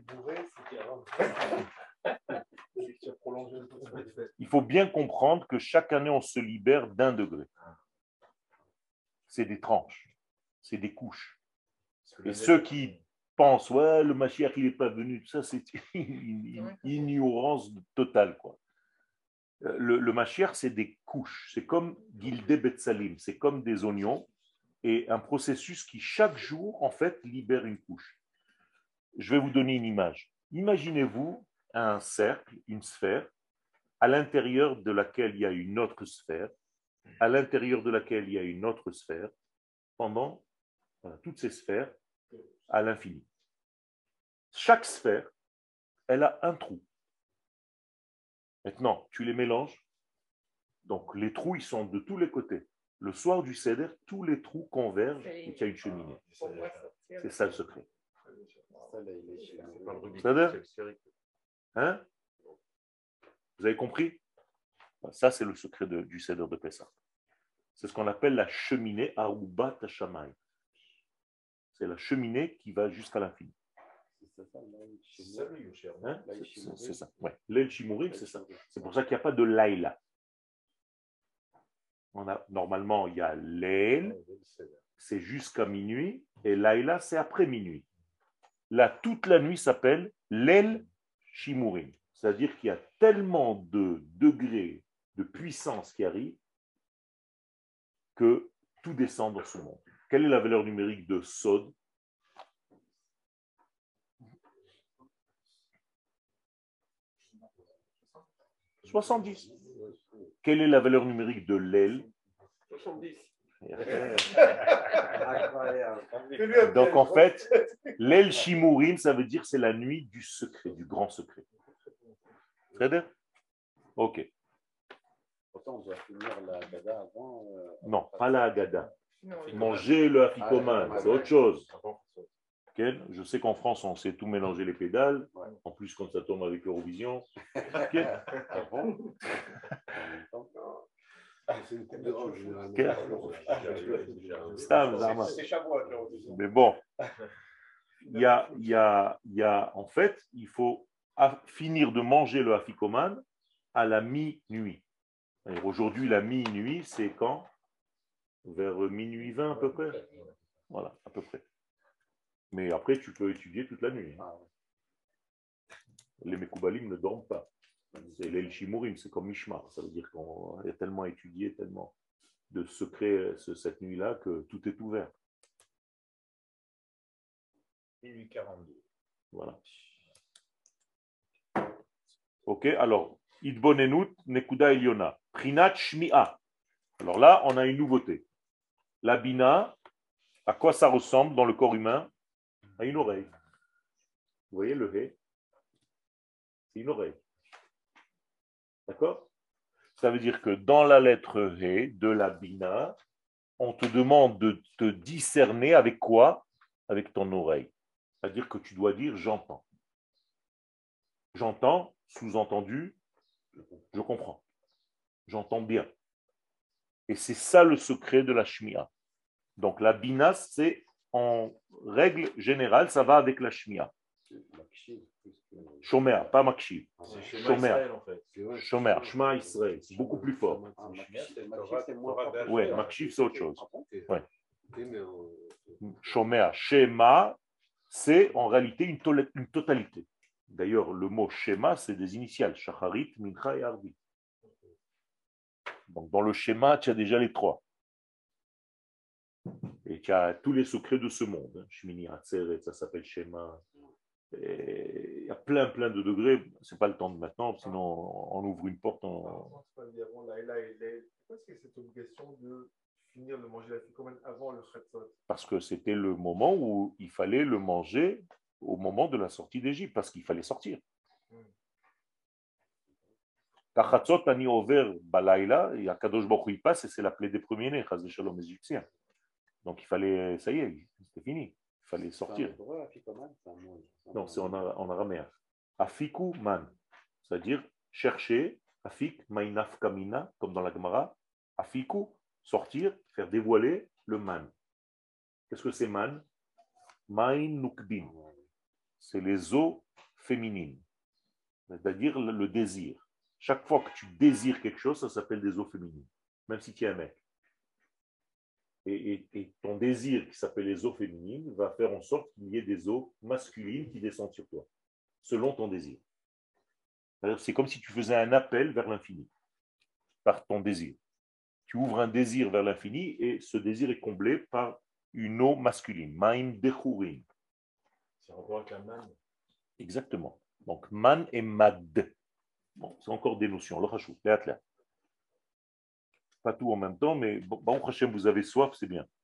Il faut bien comprendre que chaque année, on se libère d'1 degré. C'est des tranches, c'est des couches. Et ceux qui pensent, ouais, le Mashiach, il n'est pas venu, tout ça, c'est une ignorance totale. Quoi. Le Mashiach, c'est des couches. C'est comme Gildé Betsalim, c'est comme des oignons et un processus qui, chaque jour, en fait, libère une couche. Je vais vous donner une image. Imaginez-vous un cercle, une sphère, à l'intérieur de laquelle il y a une autre sphère, à l'intérieur de laquelle il y a une autre sphère, pendant toutes ces sphères, à l'infini. Chaque sphère, elle a un trou. Maintenant, tu les mélanges. Donc, les trous, ils sont de tous les côtés. Le soir du Seder, tous les trous convergent et qu'il y a une cheminée. C'est ça le secret. Seder? Hein? Vous avez compris? Ça, c'est le secret du Seder de Pessah. C'est ce qu'on appelle la cheminée Arubat Hashamayim. C'est la cheminée qui va jusqu'à l'infini. Hein? C'est ça. Ouais. L'El Shimurim, c'est ça. C'est pour ça qu'il n'y a pas de Laïla. Normalement, il y a l'El, c'est jusqu'à minuit, et Laïla, c'est après minuit. Là, toute la nuit s'appelle l'El Shimurim. C'est-à-dire qu'il y a tellement de degrés de puissance qui arrivent que tout descend dans ce monde. Quelle est la valeur numérique de Sod? 70. Quelle est la valeur numérique de l'El? 70. Donc en fait, l'El Shimurim, ça veut dire c'est la nuit du secret, du grand secret. Très bien? Ok. Pourtant, on doit finir la Haggadah avant. Non, pas la Haggadah. Manger le afikoman, c'est autre chose. Okay. Je sais qu'en France, on sait tout mélanger les pédales. En plus, quand ça tombe avec l'Eurovision. Okay. C'est une coupe de roche, généralement. Mais bon, il y a, en fait, il faut finir de manger le afikoman à la minuit. Aujourd'hui, la minuit, c'est quand? Vers minuit 20 à peu près. Voilà, à peu près. Mais après, tu peux étudier toute la nuit. Les Mekoubalim ne dorment pas. C'est l'El Shimurim, c'est comme Mishmar. Ça veut dire qu'on a tellement étudié, tellement de secrets cette nuit-là que tout est ouvert. Minuit 42. Voilà. Ok, alors, Idbonenut Nekuda Eliona. Prinat Shmi'a. Alors là, on a une nouveauté. La Bina, à quoi ça ressemble dans le corps humain? À une oreille. Vous voyez le He? C'est une oreille. D'accord? Ça veut dire que dans la lettre He de la Bina, on te demande de te discerner avec quoi? Avec ton oreille. C'est-à-dire que tu dois dire j'entends. J'entends, sous-entendu, je comprends. J'entends bien. Et c'est ça le secret de la Shmi'a. Donc la Bina, c'est en règle générale, ça va avec la Shmi'a. Shomer, pas Makshiv. Shomer. Shomer, Shema Israël. C'est beaucoup plus fort. Oui, Makshiv, c'est autre chose. Ouais. Shomer, Shema, c'est en réalité une totalité. D'ailleurs, le mot Shema, c'est des initiales. Shacharit, Mincha et Arbi. Donc, dans le schéma, tu as déjà les trois. Et tu as tous les secrets de ce monde. Shmini Atzeret, ça s'appelle schéma. Il y a plein de degrés. Ce n'est pas le temps de maintenant, sinon on ouvre une porte. Pourquoi est-ce que cette obligation de finir de manger la ficomane avant le Khatsot? Parce que c'était le moment où il fallait le manger au moment de la sortie d'Égypte, parce qu'il fallait sortir. Kachatzot ani over balaïla, et Akadosh Baruch Hu il passe, et c'est la plaie des premiers-nés, Chaz Shalom égyptiens. Donc il fallait, ça y est, c'était fini, il fallait sortir. Non, c'est en araméen. Afiku man, c'est-à-dire chercher, afik, mainaf kamina, comme dans la Gemara, afiku, sortir, faire dévoiler le man. Qu'est-ce que c'est man? Main nukbin, c'est les eaux féminines, c'est-à-dire le désir. Chaque fois que tu désires quelque chose, ça s'appelle des eaux féminines, même si tu es un mec. Et ton désir, qui s'appelle les eaux féminines, va faire en sorte qu'il y ait des eaux masculines qui descendent sur toi, selon ton désir. C'est comme si tu faisais un appel vers l'infini, par ton désir. Tu ouvres un désir vers l'infini, et ce désir est comblé par une eau masculine, maim dechurim. C'est en rapport avec la man. Exactement. Donc, man et mad. Bon, c'est encore des notions. Le hachou, les athlètes. Pas tout en même temps, mais bon, vous avez soif, c'est bien.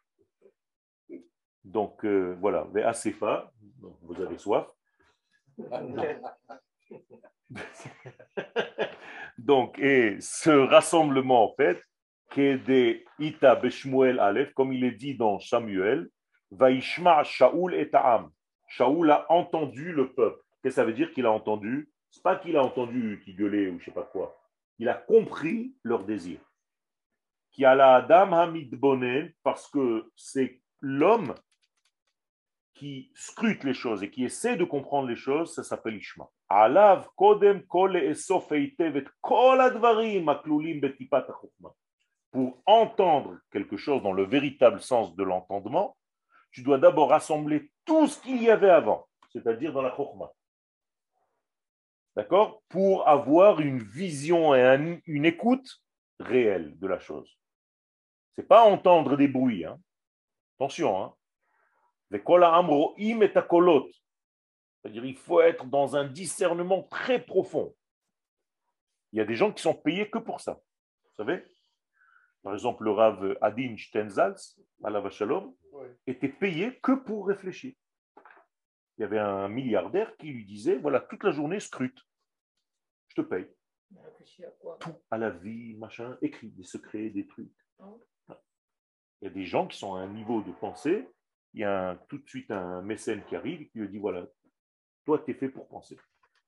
Donc, voilà. Les asefa, vous avez soif. Donc, et ce rassemblement, en fait, qui est des Ita Beshmuel Aleph, comme il est dit dans Samuel, Vaishma Shaoul et Ta'am. Shaoul a entendu le peuple. Qu'est-ce que ça veut dire qu'il a entendu? C'est pas qu'il a entendu qui gueulait ou je sais pas quoi. Il a compris leur désir. Qui a la Adam Hamid Bonen, parce que c'est l'homme qui scrute les choses et qui essaie de comprendre les choses, ça s'appelle Ishma. Alav kodem kol esof eitev et kol advarim aklulim betipat hachokma. Pour entendre quelque chose dans le véritable sens de l'entendement, tu dois d'abord rassembler tout ce qu'il y avait avant, c'est-à-dire dans la chokma. D'accord? Pour avoir une vision et une écoute réelle de la chose. Ce n'est pas entendre des bruits. Hein. Attention. Hein. C'est-à-dire il faut être dans un discernement très profond. Il y a des gens qui sont payés que pour ça. Vous savez? Par exemple, le Rav Adin Stenzals, Alav Shalom, était payé que pour réfléchir. Il y avait un milliardaire qui lui disait, voilà, toute la journée, scrute. Je te paye. Réfléchir à quoi? Tout, à la vie, machin, écrit des secrets, des trucs. Il y a des gens qui sont à un niveau de pensée, il y a tout de suite un mécène qui arrive et qui lui dit, voilà, toi, tu es fait pour penser.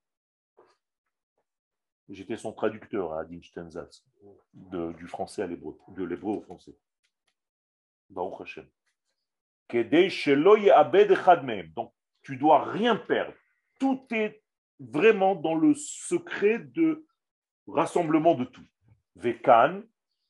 J'étais son traducteur à Adin Stenzals, du français à l'hébreu, de l'hébreu au français. Baruch Hashem. Donc, tu dois rien perdre. Tout est vraiment dans le secret de rassemblement de tout. Vekan,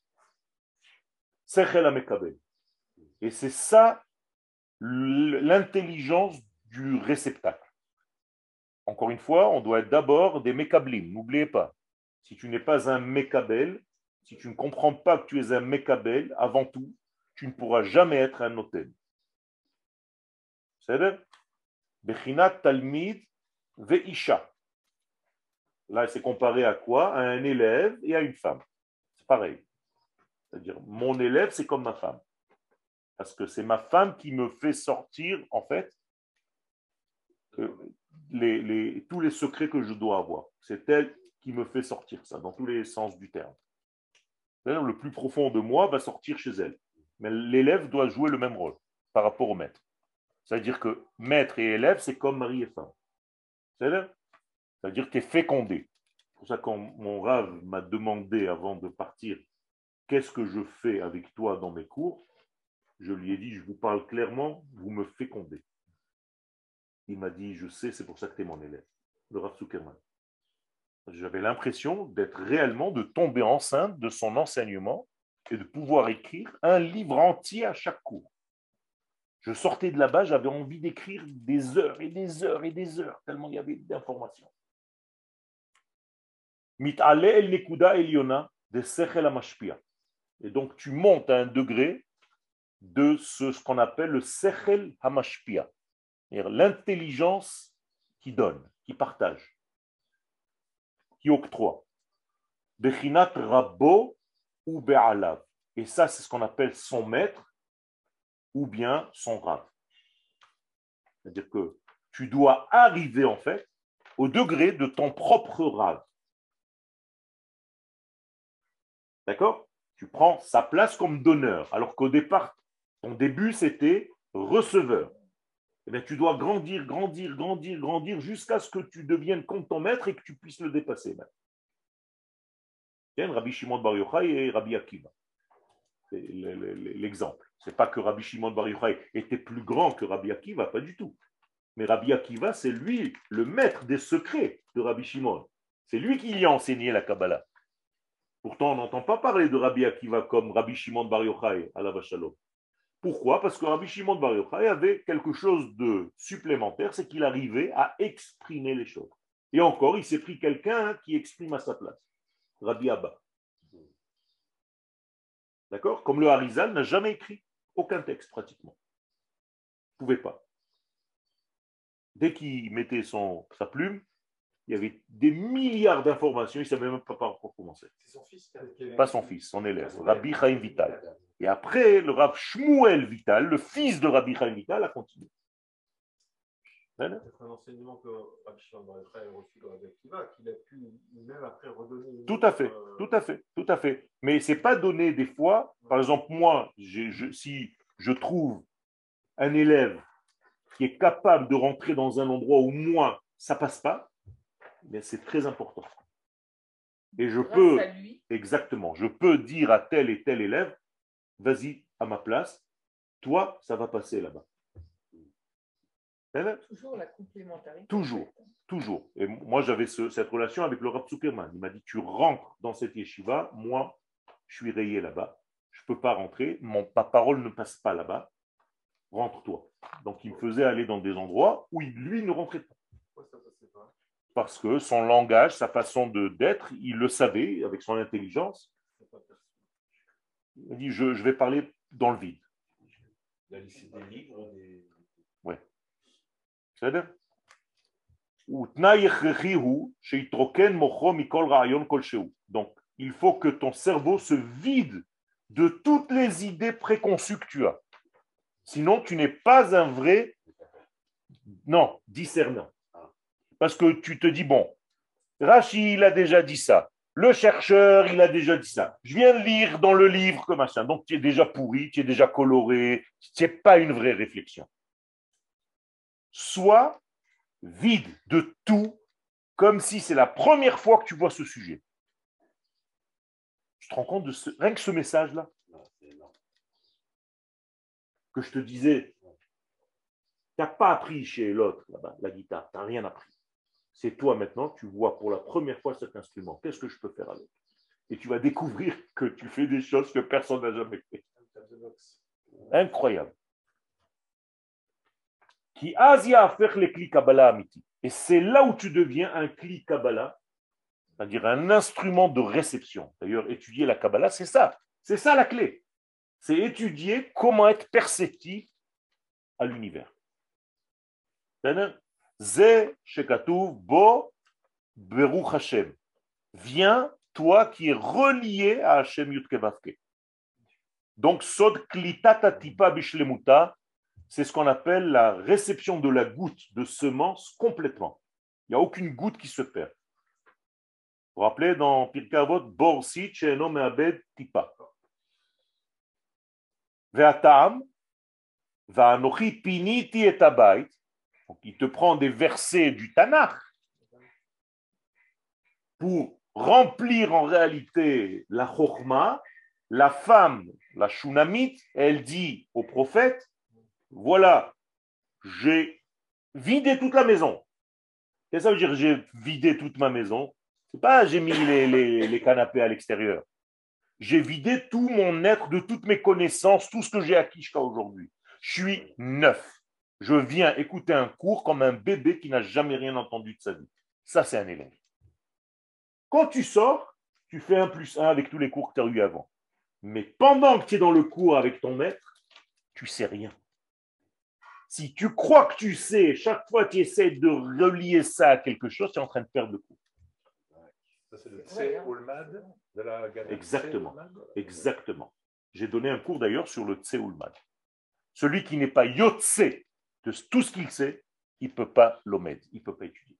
Sechel Amekabel. Et c'est ça l'intelligence du réceptacle. Encore une fois, on doit être d'abord des Mekablim. N'oubliez pas, si tu n'es pas un Mekabel, si tu ne comprends pas que tu es un Mekabel, avant tout, tu ne pourras jamais être un Noten. C'est-à-dire, Bechinat Talmid Veisha. Là, c'est comparé à quoi? À un élève et à une femme. C'est pareil. C'est-à-dire, mon élève, c'est comme ma femme. Parce que c'est ma femme qui me fait sortir, en fait, tous les secrets que je dois avoir. C'est elle qui me fait sortir ça, dans tous les sens du terme. C'est-à-dire, le plus profond de moi va sortir chez elle. Mais l'élève doit jouer le même rôle par rapport au maître. C'est-à-dire que maître et élève, c'est comme mari et femme. C'est-à-dire que tu es fécondé. C'est pour ça que quand mon Rav m'a demandé avant de partir qu'est-ce que je fais avec toi dans mes cours, je lui ai dit, je vous parle clairement, vous me fécondez. Il m'a dit, je sais, c'est pour ça que tu es mon élève, le Rav Zuckerman. J'avais l'impression d'être réellement, de tomber enceinte de son enseignement et de pouvoir écrire un livre entier à chaque cours. Je sortais de là-bas, j'avais envie d'écrire des heures et des heures et des heures, tellement il y avait d'informations. Mit'ale el nekuda eliona de sechel hamashpia. Et donc tu montes à un degré de ce qu'on appelle le sechel hamashpia, c'est-à-dire l'intelligence qui donne, qui partage, qui octroie. Bechinat rabbo ou be'alav. Et ça, c'est ce qu'on appelle son maître ou bien son rav. C'est-à-dire que tu dois arriver en fait au degré de ton propre rav. D'accord? Tu prends sa place comme donneur, alors qu'au départ, ton début, c'était receveur. Eh bien, tu dois grandir, grandir, grandir, grandir jusqu'à ce que tu deviennes comme ton maître et que tu puisses le dépasser. Tiens, Rabbi Shimon Bar Yochai et Rabbi Akiva. C'est l'exemple. Ce n'est pas que Rabbi Shimon Bar Yochai était plus grand que Rabbi Akiva, pas du tout. Mais Rabbi Akiva, c'est lui le maître des secrets de Rabbi Shimon. C'est lui qui lui a enseigné la Kabbalah. Pourtant, on n'entend pas parler de Rabbi Akiva comme Rabbi Shimon Bar Yochai, alav shalom. Pourquoi? Parce que Rabbi Shimon Bar Yochai avait quelque chose de supplémentaire, c'est qu'il arrivait à exprimer les choses. Et encore, il s'est pris quelqu'un qui exprime à sa place. Rabbi Abba. D'accord? Comme le Harizal n'a jamais écrit aucun texte pratiquement. Il ne pouvait pas. Dès qu'il mettait sa plume, il y avait des milliards d'informations, il ne savait même pas par quoi commencer. C'est son fils. Pas son fils, son élève, Rabbi Chaim Vital. Et après, le Rav Shmuel Vital, le fils de Rabbi Chaim Vital, a continué. C'est un enseignement que Rabbi Shimon Bar Yochai a reçu dans la Akiva, qu'il a pu même après redonner. Tout à fait, tout à fait, tout à fait. Mais ce n'est pas donné des fois. Par exemple, moi, si je trouve un élève qui est capable de rentrer dans un endroit où moi, ça passe pas, mais c'est très important. Et je peux, exactement, je peux dire à tel et tel élève, vas-y à ma place, toi, ça va passer là-bas. Toujours la complémentarité. Toujours, toujours. Et moi, j'avais cette relation avec le Rav Zuckerman. Il m'a dit, tu rentres dans cette yeshiva, moi, je suis rayé là-bas, je ne peux pas rentrer, ma parole ne passe pas là-bas, rentre-toi. Donc, il me faisait aller dans des endroits où lui ne rentrait pas. Parce que son langage, sa façon d'être, il le savait avec son intelligence. Il m'a dit, je vais parler dans le vide. Il a laissé des livres, des... Ouais. C'est-à-dire donc, il faut que ton cerveau se vide de toutes les idées préconçues que tu as. Sinon, tu n'es pas un vrai, non, discernant. Parce que tu te dis, bon, Rashi, il a déjà dit ça. Le chercheur, il a déjà dit ça. Je viens de lire dans le livre que machin. Donc, tu es déjà pourri, tu es déjà coloré. Ce n'est pas une vraie réflexion. Sois vide de tout, comme si c'est la première fois que tu vois ce sujet. Tu te rends compte de rien que ce message-là? Que je te disais, tu n'as pas appris chez l'autre, là-bas, la guitare, tu n'as rien appris. C'est toi maintenant, tu vois pour la première fois cet instrument. Qu'est-ce que je peux faire avec? Et tu vas découvrir que tu fais des choses que personne n'a jamais fait. Incroyable. Qui Asia a fait les clis Kabbalah amiti. Et c'est là où tu deviens un cli Kabbalah, c'est-à-dire un instrument de réception. D'ailleurs, étudier la Kabbalah, c'est ça. C'est ça la clé. C'est étudier comment être perceptif à l'univers. Ze shekatuv bo beruch Hashem. Viens, toi qui es relié à Hashem Yudke Vavke. Donc, sod klitata tipa bishlemuta, c'est ce qu'on appelle la réception de la goutte de semence complètement. Il n'y a aucune goutte qui se perd. Vous vous rappelez dans Pirkei Avot, borsi she'eno me'abed tipa. Ve'atam, va'anochi piniti et abayit. Donc, il te prend des versets du Tanakh pour remplir en réalité la chokhma. La femme, la shunamite, elle dit au prophète, voilà, j'ai vidé toute la maison. Qu'est-ce que ça veut dire j'ai vidé toute ma maison? C'est pas j'ai mis les canapés à l'extérieur. J'ai vidé tout mon être de toutes mes connaissances, tout ce que j'ai acquis jusqu'à aujourd'hui. Je suis neuf. Je viens écouter un cours comme un bébé qui n'a jamais rien entendu de sa vie. Ça, c'est un élève. Quand tu sors, tu fais 1+1 avec tous les cours que tu as eu avant. Mais pendant que tu es dans le cours avec ton maître, tu ne sais rien. Si tu crois que tu sais, chaque fois tu essaies de relier ça à quelque chose, tu es en train de perdre le cours. Ça, c'est le Tse-Ulmad de la Gana. Exactement. Exactement. J'ai donné un cours d'ailleurs sur le Tse-Ulmad. Celui qui n'est pas Yotse de tout ce qu'il sait, il ne peut pas l'omettre, il ne peut pas étudier.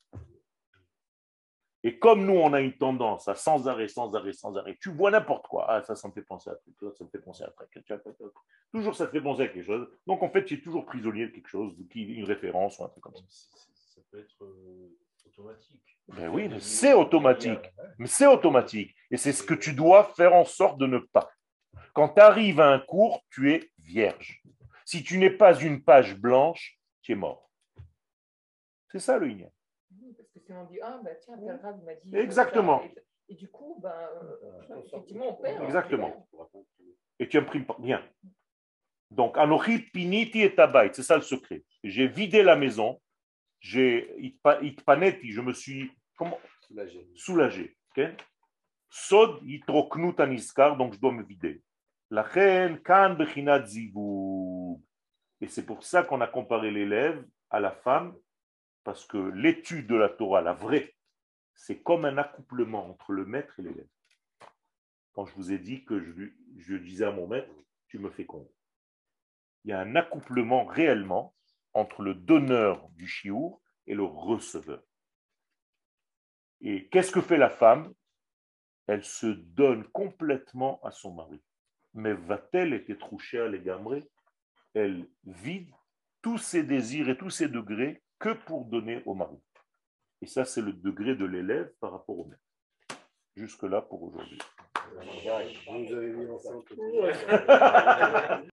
Et comme nous, on a une tendance à sans arrêt, tu vois n'importe quoi. Ah, ça me fait penser à un truc, ça me fait penser à un truc. Toujours, ça te fait penser à quelque chose. Donc, en fait, tu es toujours prisonnier de quelque chose, une référence ou un truc comme ça. Ça peut être automatique. Ben oui, mais c'est automatique. Mais c'est automatique. Et c'est ce que tu dois faire en sorte de ne pas. Quand tu arrives à un cours, tu es vierge. Si tu n'es pas une page blanche, tu es mort. C'est ça le Inyan. Parce que si on dit, ah, bah tiens, tel Rav m'a dit. Exactement. Et du coup, ben, effectivement, on perd. Exactement. Et tu imprimes pas. Bien. Donc, Anochi piniti et tabayt, c'est ça le secret. J'ai vidé la maison, itpaneti, je me suis soulagé. Okay? Sod itroknut aniskar, donc je dois me vider. Lachen kan bechinat zivug. Et c'est pour ça qu'on a comparé l'élève à la femme, parce que l'étude de la Torah, la vraie, c'est comme un accouplement entre le maître et l'élève. Quand je vous ai dit que je disais à mon maître, tu me fais compte. Il y a un accouplement réellement entre le donneur du chiour et le receveur. Et qu'est-ce que fait la femme? Elle se donne complètement à son mari. Mais va-t-elle être trouchée à l'égamré? Elle vide tous ses désirs et tous ses degrés que pour donner au mari. Et ça, c'est le degré de l'élève par rapport au maître. Jusque-là pour aujourd'hui. Vous nous avez mis ensemble.